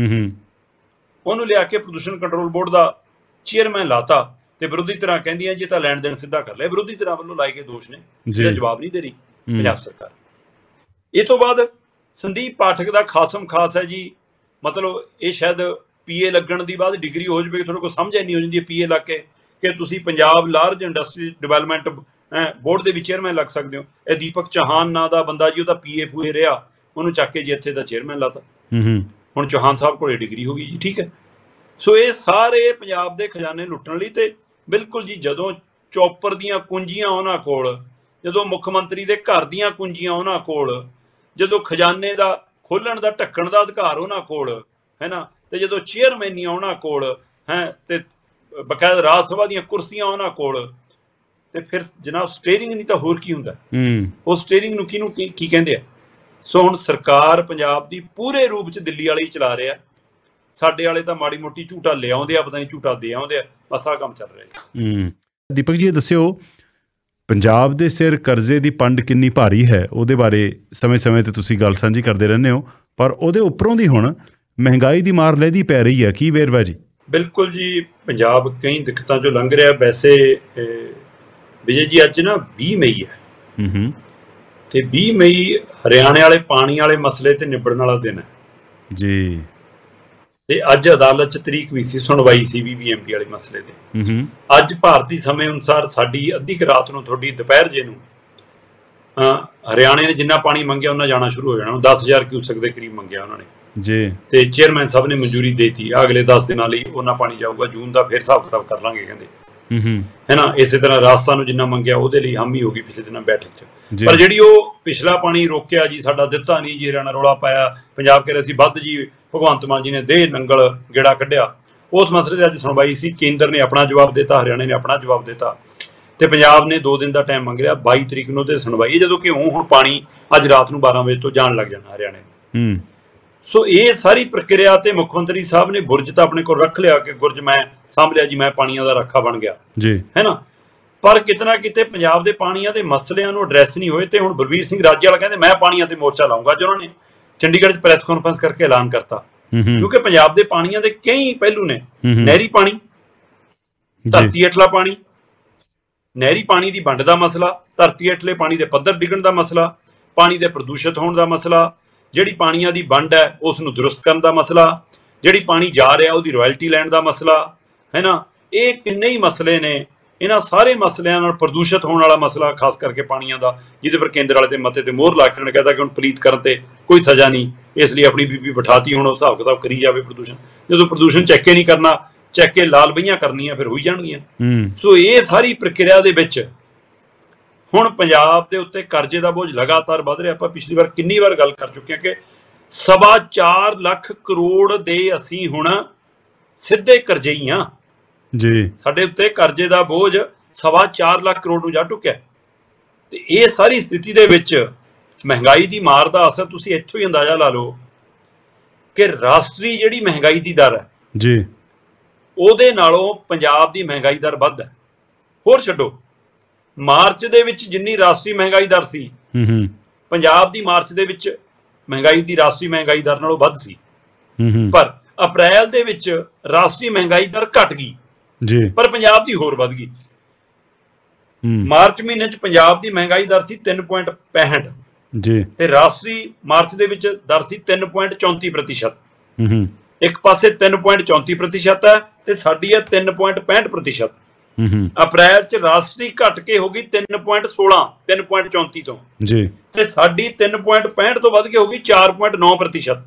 ਉਹਨੂੰ ਲਿਆ ਕੇ ਪ੍ਰਦੂਸ਼ਣ ਕੰਟਰੋਲ ਬੋਰਡ ਦਾ ਚੇਅਰਮੈਨ ਲਾਤਾ। ਤੇ ਵਿਰੋਧੀ ਧਿਰਾਂ ਕਹਿੰਦੀਆਂ ਜੀ ਤਾਂ ਲੈਣ ਦੇਣ ਸਿੱਧਾ ਕਰ ਲਿਆ। ਵਿਰੋਧੀ ਧਿਰਾਂ ਵੱਲੋਂ ਲਾਏ ਗਏ ਦੋਸ਼ ਨੇ, ਜਿਹਦਾ ਜਵਾਬ ਨਹੀਂ ਦੇ ਰਹੀ ਪੰਜਾਬ ਸਰਕਾਰ। ਇਹ ਤੋਂ ਬਾਅਦ ਸੰਦੀਪ ਪਾਠਕ ਦਾ ਖਾਸਮ ਖਾਸ ਹੈ ਜੀ, ਮਤਲਬ ਇਹ ਸ਼ਾਇਦ PA ਲੱਗਣ ਦੀ ਬਾਅਦ ਡਿਗਰੀ ਹੋ ਜਾਵੇ, ਤੁਹਾਡੇ ਕੋਲ ਸਮਝ ਇੰਨੀ ਹੋ ਜਾਂਦੀ ਹੈ PA ਲੱਗ ਕੇ ਕਿ ਤੁਸੀਂ Punjab large industry development board ਦੇ ਵਿੱਚ ਚੇਅਰਮੈਨ ਲੱਗ ਸਕਦੇ ਹੋ। ਇਹ ਦੀਪਕ ਚੌਹਾਨ ਨਾਂ ਦਾ ਬੰਦਾ ਜੀ, ਉਹਦਾ PA ਪੂਏ ਰਿਹਾ, ਉਹਨੂੰ ਚੱਕ ਕੇ ਜੀ ਇੱਥੇ ਦਾ ਚੇਅਰਮੈਨ ਲਾਤਾ। ਹੁਣ ਚੌਹਾਨ ਸਾਹਿਬ ਕੋਲੇ ਡਿਗਰੀ ਹੋ ਗਈ ਜੀ, ਠੀਕ ਹੈ। ਸੋ ਇਹ ਸਾਰੇ ਪੰਜਾਬ ਦੇ ਖਜ਼ਾਨੇ ਲੁੱਟਣ ਲਈ। ਤੇ ਬਿਲਕੁਲ ਜੀ ਜਦੋਂ ਚੌਪਰ ਦੀਆਂ ਕੁੰਜੀਆਂ ਉਹਨਾਂ ਕੋਲ, ਜਦੋਂ ਮੁੱਖ ਮੰਤਰੀ ਦੇ ਘਰ ਦੀਆਂ ਕੁੰਜੀਆਂ ਉਹਨਾਂ ਕੋਲ, ਜਦੋਂ ਖਜ਼ਾਨੇ ਦਾ ਖੋਲ੍ਹਣ ਦਾ ਢੱਕਣ ਦਾ ਅਧਿਕਾਰ ਉਹਨਾਂ ਕੋਲ ਹੈ ਨਾ, ਤੇ ਜਦੋਂ ਚੇਅਰਮੈਨੀਆਂ ਉਹਨਾਂ ਕੋਲ ਹੈ, ਤੇ ਬਕਾਇਦਾ ਰਾਜ ਸਭਾ ਦੀਆਂ ਕੁਰਸੀਆਂ ਉਹਨਾਂ ਕੋਲ, ਤੇ ਫਿਰ ਜਨਾਬ ਸਟੀਅਰਿੰਗ ਨਹੀਂ ਤਾਂ ਹੋਰ ਕੀ ਹੁੰਦਾ? ਉਹ ਸਟੀਅਰਿੰਗ ਨੂੰ ਕਿਹਨੂੰ ਕੀ ਕਹਿੰਦੇ ਆ? ਸੋ ਹੁਣ ਸਰਕਾਰ ਪੰਜਾਬ ਦੀ ਪੂਰੇ ਰੂਪ 'ਚ ਦਿੱਲੀ ਵਾਲੇ ਹੀ ਚਲਾ ਰਿਹਾ। ਸਾਡੇ ਵਾਲੇ ਤਾਂ ਮਾੜੀ ਮੋਟੀ ਝੂਟਾ ਲਿਆਉਂਦੇ ਆ, ਪਤਾ ਨਹੀਂ ਝੂਟਾ ਦੇ ਆਉਂਦੇ ਆ, ਬਸ ਆਹ ਕੰਮ ਚੱਲ ਰਿਹਾ। ਦੀਪਕ ਜੀ ਇਹ ਦੱਸਿਓ, ਪੰਜਾਬ ਦੇ ਸਿਰ ਕਰਜ਼ੇ ਦੀ ਪੰਡ ਕਿੰਨੀ ਭਾਰੀ ਹੈ, ਉਹਦੇ ਬਾਰੇ ਸਮੇਂ-ਸਮੇਂ 'ਤੇ ਤੁਸੀਂ ਗੱਲ ਸਾਂਝੀ ਕਰਦੇ ਰਹਿੰਦੇ ਹੋ, ਪਰ ਉਹਦੇ ਉੱਪਰੋਂ ਦੀ ਹੁਣ ਮਹਿੰਗਾਈ ਦੀ ਮਾਰ ਲੈਦੀ ਪੈ ਰਹੀ ਹੈ, ਕੀ ਵੇਰਵਾ ਜੀ? ਬਿਲਕੁਲ ਜੀ, ਪੰਜਾਬ ਕਈ ਦਿੱਕਤਾਂ 'ਚੋਂ ਲੰਘ ਰਿਹਾ। ਵੈਸੇ ਵਿਜੇ ਜੀ ਅੱਜ ਨਾ 20 ਮਈ ਹੈ, ਤੇ 20 ਮਈ ਹਰਿਆਣੇ ਵਾਲੇ ਪਾਣੀ ਵਾਲੇ ਮਸਲੇ ਤੇ ਨਿਬੜਨ ਵਾਲਾ ਦਿਨ ਹੈ ਜੀ। ਤੇ ਅੱਜ ਅਦਾਲਤ 'ਚ ਤਰੀਕ ਵੀ ਸੀ, ਸੁਣਵਾਈ ਸੀ BBMP ਵਾਲੇ ਮਸਲੇ ਦੇ। ਅੱਜ ਭਾਰਤੀ ਸਮੇਂ ਅਨੁਸਾਰ ਸਾਡੀ ਅੱਧੀ ਕੁ ਰਾਤ ਨੂੰ, ਤੁਹਾਡੀ ਦੁਪਹਿਰ ਜੇ ਨੂੰ, ਹਰਿਆਣੇ ਨੇ ਜਿੰਨਾ ਪਾਣੀ ਮੰਗਿਆ ਉਹਨਾਂ ਜਾਣਾ ਸ਼ੁਰੂ ਹੋ ਜਾਣਾ। 10,000 ਕਿਊਸੈਕ ਦੇ ਕਰੀਬ ਮੰਗਿਆ ਉਹਨਾਂ ਨੇ ਜੀ, ਤੇ ਚੇਅਰਮੈਨ ਸਾਹਿਬ ਨੇ ਮਨਜ਼ੂਰੀ ਦੇਤੀ। ਅਗਲੇ 10 ਦਿਨਾਂ ਲਈ ਉਹਨਾਂ ਪਾਣੀ ਜਾਊਗਾ, ਜੂਨ ਦਾ ਫਿਰ ਹਿਸਾਬ ਕਿਤਾਬ ਕਰ ਲਾਂਗੇ ਕਹਿੰਦੇ, ਹੈ ਨਾ। ਇਸੇ ਤਰ੍ਹਾਂ ਰਾਜਸਥਾਨ ਨੂੰ ਜਿੰਨਾ ਮੰਗਿਆ ਉਹਦੇ ਲਈ ਹਾਮੀ ਹੋ ਗਈ ਪਿਛਲੇ ਦਿਨਾਂ ਬੈਠਕ 'ਚ। ਪਰ ਜਿਹੜੀ ਉਹ ਪਿਛਲਾ ਪਾਣੀ ਰੋਕਿਆ ਜੀ, ਸਾਡਾ ਦਿੱਤਾ ਨਹੀਂ ਜੀ, ਹਰਿਆਣਾ ਰੌਲਾ ਪਾਇਆ, ਪੰਜਾਬ ਕਹਿ ਰਿਹਾ ਸੀ ਵੱਧ ਜੀ, ਭਗਵੰਤ ਮਾਨ ਜੀ ਨੇ ਦੇ ਨੰਗਲ ਗੇੜਾ ਕੱਢਿਆ। ਉਸ ਮਸਲੇ 'ਤੇ ਅੱਜ ਸੁਣਵਾਈ ਸੀ। ਕੇਂਦਰ ਨੇ ਆਪਣਾ ਜਵਾਬ ਦਿੱਤਾ, ਹਰਿਆਣੇ ਨੇ ਆਪਣਾ ਜਵਾਬ ਦਿੱਤਾ, ਤੇ ਪੰਜਾਬ ਨੇ 2 ਦਿਨ ਦਾ ਟਾਈਮ ਮੰਗ ਲਿਆ। 22 ਤਰੀਕ ਨੂੰ ਤੇ ਸੁਣਵਾਈ ਹੈ, ਜਦੋਂ ਕਿ ਹੁਣ ਪਾਣੀ ਅੱਜ ਰਾਤ ਨੂੰ 12 ਵਜੇ ਤੋਂ ਜਾਣ ਲੱਗ ਜਾਣਾ ਹਰਿਆਣੇ ਨੂੰ। ਸੋ ਇਹ ਸਾਰੀ ਪ੍ਰਕਿਰਿਆ ਤੇ ਮੁੱਖ ਮੰਤਰੀ ਸਾਹਿਬ ਨੇ ਗੁਰਜ ਤਾਂ ਆਪਣੇ ਕੋਲ ਰੱਖ ਲਿਆ ਕਿ ਗੁਰਜ ਮੈਂ ਸਾਂਭ ਲਿਆ ਜੀ, ਮੈਂ ਪਾਣੀਆਂ ਦਾ ਰਾਖਾ ਬਣ ਗਿਆ ਜੀ, ਹੈ ਨਾ। ਪਰ ਕਿਤੇ ਨਾ ਕਿਤੇ ਪੰਜਾਬ ਦੇ ਪਾਣੀਆਂ ਦੇ ਮਸਲਿਆਂ ਨੂੰ ਐਡਰੈਸ ਨਹੀਂ ਹੋਏ। ਤੇ ਹੁਣ ਬਲਬੀਰ ਸਿੰਘ ਰਾਜੇਵਾਲਾ ਕਹਿੰਦੇ ਮੈਂ ਪਾਣੀਆਂ ਤੇ ਮੋਰਚਾ ਲਾਉਂਗਾ, ਜੋ ਉਹਨਾਂ ਨੇ ਚੰਡੀਗੜ੍ਹ 'ਚ ਪ੍ਰੈਸ ਕਾਨਫਰੰਸ ਕਰਕੇ ਐਲਾਨ ਕਰਤਾ। ਕਿਉਂਕਿ ਪੰਜਾਬ ਦੇ ਪਾਣੀਆਂ ਦੇ ਕਈ ਪਹਿਲੂ ਨੇ, ਨਹਿਰੀ ਪਾਣੀ, ਧਰਤੀ ਹੇਠਲਾ ਪਾਣੀ, ਨਹਿਰੀ ਪਾਣੀ ਦੀ ਵੰਡ ਦਾ ਮਸਲਾ, ਧਰਤੀ ਹੇਠਲੇ ਪਾਣੀ ਦੇ ਪੱਧਰ ਡਿੱਗਣ ਦਾ ਮਸਲਾ, ਪਾਣੀ ਦੇ ਪ੍ਰਦੂਸ਼ਿਤ ਹੋਣ ਦਾ ਮਸਲਾ, ਜਿਹੜੀ ਪਾਣੀਆਂ ਦੀ ਵੰਡ ਹੈ ਉਸ ਨੂੰ ਦਰੁਸਤ ਕਰਨ ਦਾ ਮਸਲਾ, ਜਿਹੜੀ ਪਾਣੀ ਜਾ ਰਿਹਾ ਉਹਦੀ ਰਾਇਲਟੀ ਲੈਣ ਦਾ ਮਸਲਾ, ਹੈ ਨਾ। ਇਹ ਕਿੰਨੇ ਹੀ ਮਸਲੇ ਨੇ। ਇਹਨਾਂ ਸਾਰੇ ਮਸਲਿਆਂ ਨਾਲ ਪ੍ਰਦੂਸ਼ਿਤ ਹੋਣ ਵਾਲਾ ਮਸਲਾ, ਖਾਸ ਕਰਕੇ ਪਾਣੀਆਂ ਦਾ, ਜਿਹਦੇ ਪਰ ਕੇਂਦਰ ਵਾਲੇ ਦੇ ਮਤੇ ਤੇ ਮੋਹਰ ਲਾ ਕੇ ਉਹਨੇ ਕਹਿੰਦਾ ਕਿ ਹੁਣ ਪਲੀਤ ਕਰਨ ਤੇ ਕੋਈ ਸਜ਼ਾ ਨਹੀਂ, ਇਸ ਲਈ ਆਪਣੀ ਬੀਬੀ ਬਿਠਾਤੀ, ਹੁਣ ਉਹ ਹਿਸਾਬ ਕਿਤਾਬ ਕਰੀ ਜਾਵੇ ਪ੍ਰਦੂਸ਼ਣ। ਜਦੋਂ ਪ੍ਰਦੂਸ਼ਣ ਚੈੱਕ ਹੀ ਨਹੀਂ ਕਰਨਾ, ਚੱਕ ਕੇ ਲਾਲ ਬਈਆਂ ਕਰਨੀਆਂ, ਫਿਰ ਹੋਈ ਜਾਣਗੀਆਂ। ਸੋ ਇਹ ਸਾਰੀ ਪ੍ਰਕਿਰਿਆ ਦੇ ਵਿੱਚ ਹੁਣ ਪੰਜਾਬ ਦੇ ਉੱਤੇ ਕਰਜ਼ੇ ਦਾ ਬੋਝ ਲਗਾਤਾਰ ਵੱਧ ਰਿਹਾ। ਆਪਾਂ ਪਿਛਲੀ ਵਾਰ ਕਿੰਨੀ ਵਾਰ ਗੱਲ ਕਰ ਚੁੱਕੇ ਹਾਂ ਕਿ 4.25 ਲੱਖ ਕਰੋੜ ਦੇ ਅਸੀਂ ਹੁਣ ਸਿੱਧੇ ਕਰਜ਼ਈ ਹਾਂ ਜੀ। ਸਾਡੇ ਉੱਤੇ ਕਰਜ਼ੇ ਦਾ ਬੋਝ 4.25 ਲੱਖ ਕਰੋੜ ਨੂੰ ਜਾ ਚੁੱਕਿਆ। ਤੇ ਇਹ ਸਾਰੀ ਸਥਿਤੀ ਦੇ ਵਿੱਚ ਮਹਿੰਗਾਈ ਦੀ ਮਾਰ ਦਾ ਅਸਰ ਤੁਸੀਂ ਇੱਥੋਂ ਹੀ ਅੰਦਾਜ਼ਾ ਲਾ ਲਓ ਕਿ ਰਾਸ਼ਟਰੀ ਜਿਹੜੀ ਮਹਿੰਗਾਈ ਦੀ ਦਰ ਹੈ ਜੀ, ਉਹਦੇ ਨਾਲੋਂ ਪੰਜਾਬ ਦੀ ਮਹਿੰਗਾਈ ਦਰ ਵੱਧ ਹੈ। ਹੋਰ ਛੱਡੋ, ਮਾਰਚ ਦੇ ਵਿੱਚ ਜਿੰਨੀ ਰਾਸ਼ਟਰੀ ਮਹਿੰਗਾਈ ਦਰ ਸੀ, ਪੰਜਾਬ ਦੀ ਮਾਰਚ ਦੇ ਵਿੱਚ ਮਹਿੰਗਾਈ ਦੀ ਰਾਸ਼ਟਰੀ ਮਹਿੰਗਾਈ ਦਰ ਨਾਲੋਂ ਵੱਧ ਸੀ। ਪਰ ਅਪ੍ਰੈਲ ਦੇ ਵਿੱਚ ਰਾਸ਼ਟਰੀ ਮਹਿੰਗਾਈ ਦਰ ਘਟ ਗਈ ਜੀ, ਪਰ ਪੰਜਾਬ ਦੀ ਹੋਰ ਵੱਧ ਗਈ। ਮਾਰਚ ਮਹੀਨੇ 'ਚ ਪੰਜਾਬ ਦੀ ਮਹਿੰਗਾਈ ਦਰ ਸੀ 3.65 ਜੀ, ਤੇ ਰਾਸ਼ਟਰੀ ਮਾਰਚ ਦੇ ਵਿੱਚ ਦਰ ਸੀ 3.34%। ਇੱਕ ਪਾਸੇ 3.34% ਹੈ ਤੇ ਸਾਡੀ ਹੈ 3.65%। ਅਪ੍ਰੈਲ 'ਚ ਰਾਸ਼ਟਰੀ ਘਟ ਕੇ ਹੋ ਗਈ 3.16, 3.34 ਤੋਂ ਜੀ, ਤੇ ਸਾਡੀ 3.65 ਤੋਂ ਵੱਧ ਕੇ ਹੋ ਗਈ 4.9%।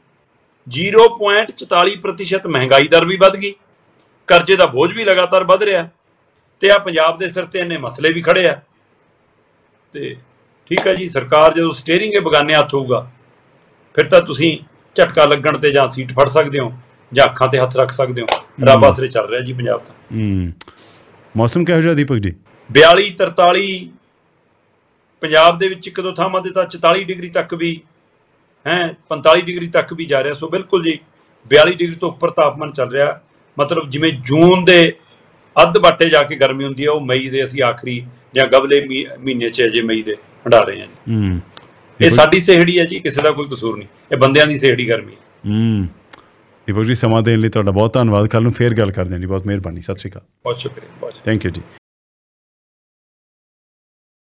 0.44% ਮਹਿੰਗਾਈ ਦਰ ਵੀ ਵੱਧ ਗਈ, ਕਰਜ਼ੇ ਦਾ ਬੋਝ ਵੀ ਲਗਾਤਾਰ ਵੱਧ ਰਿਹਾ, ਤੇ ਆ ਪੰਜਾਬ ਦੇ ਸਿਰ ਤੇ ਇੰਨੇ ਮਸਲੇ ਵੀ ਖੜੇ ਆ। ਤੇ ਠੀਕ ਹੈ ਜੀ, ਸਰਕਾਰ ਜਦੋਂ ਸਟੀਅਰਿੰਗ ਬੇਗਾਨੇ ਹੱਥ ਹੋਊਗਾ ਫਿਰ ਤਾਂ ਤੁਸੀਂ ਝਟਕਾ ਲੱਗਣ ਤੇ ਜਾਂ ਸੀਟ ਫੜ ਸਕਦੇ ਹੋ ਜਾਂ ਅੱਖਾਂ ਤੇ ਹੱਥ ਰੱਖ ਸਕਦੇ ਹੋ। ਰੱਬ ਆਸਰੇ ਚੱਲ ਰਿਹਾ ਜੀ ਪੰਜਾਬ ਤਾਂ। ਮੌਸਮ ਕਿਹੋ ਜਿਹਾ ਦੀਪਕ ਜੀ? 42, 43 ਪੰਜਾਬ ਦੇ ਵਿੱਚ ਇੱਕ ਦੋ ਥਾਵਾਂ ਤੇ ਤਾਂ 44 ਡਿਗਰੀ ਤੱਕ ਵੀ 45 ਡਿਗਰੀ ਤੱਕ ਵੀ ਜਾ ਰਿਹਾ। ਸੋ ਬਿਲਕੁਲ ਜੀ 42 ਡਿਗਰੀ ਤੋਂ ਉੱਪਰ ਤਾਪਮਾਨ ਚੱਲ ਰਿਹਾ। ਮਤਲਬ ਜਿਵੇਂ ਜੂਨ ਦੇ ਅੱਧ ਬਾਟੇ ਜਾ ਕੇ ਗਰਮੀ ਹੁੰਦੀ ਹੈ, ਉਹ ਮਈ ਦੇ ਅਸੀਂ ਆਖਰੀ ਜਾਂ ਗਬਲੇ ਮਹੀਨੇ 'ਚ ਅਜੇ ਮਈ ਦੇ ਹੰਢਾ ਰਹੇ ਹਾਂ ਜੀ। ਇਹ ਸਾਡੀ ਸਿਹੜੀ ਹੈ ਜੀ, ਕਿਸੇ ਦਾ ਕੋਈ ਕਸੂਰ ਨਹੀਂ, ਇਹ ਬੰਦਿਆਂ ਦੀ ਸਿਹੜੀ ਗਰਮੀ ਹੈ। ਦੀਪਕ ਜੀ, ਸਮਾਂ ਦੇਣ ਲਈ ਤੁਹਾਡਾ ਬਹੁਤ ਧੰਨਵਾਦ। ਕੱਲ੍ਹ ਨੂੰ ਫੇਰ ਗੱਲ ਕਰਦੇ ਹਾਂ ਜੀ। ਬਹੁਤ ਮਿਹਰਬਾਨੀ। ਸਤਿ ਸ਼੍ਰੀ ਅਕਾਲ। ਬਹੁਤ ਸ਼ੁਕਰੀਆ। ਥੈਂਕ ਯੂ ਜੀ।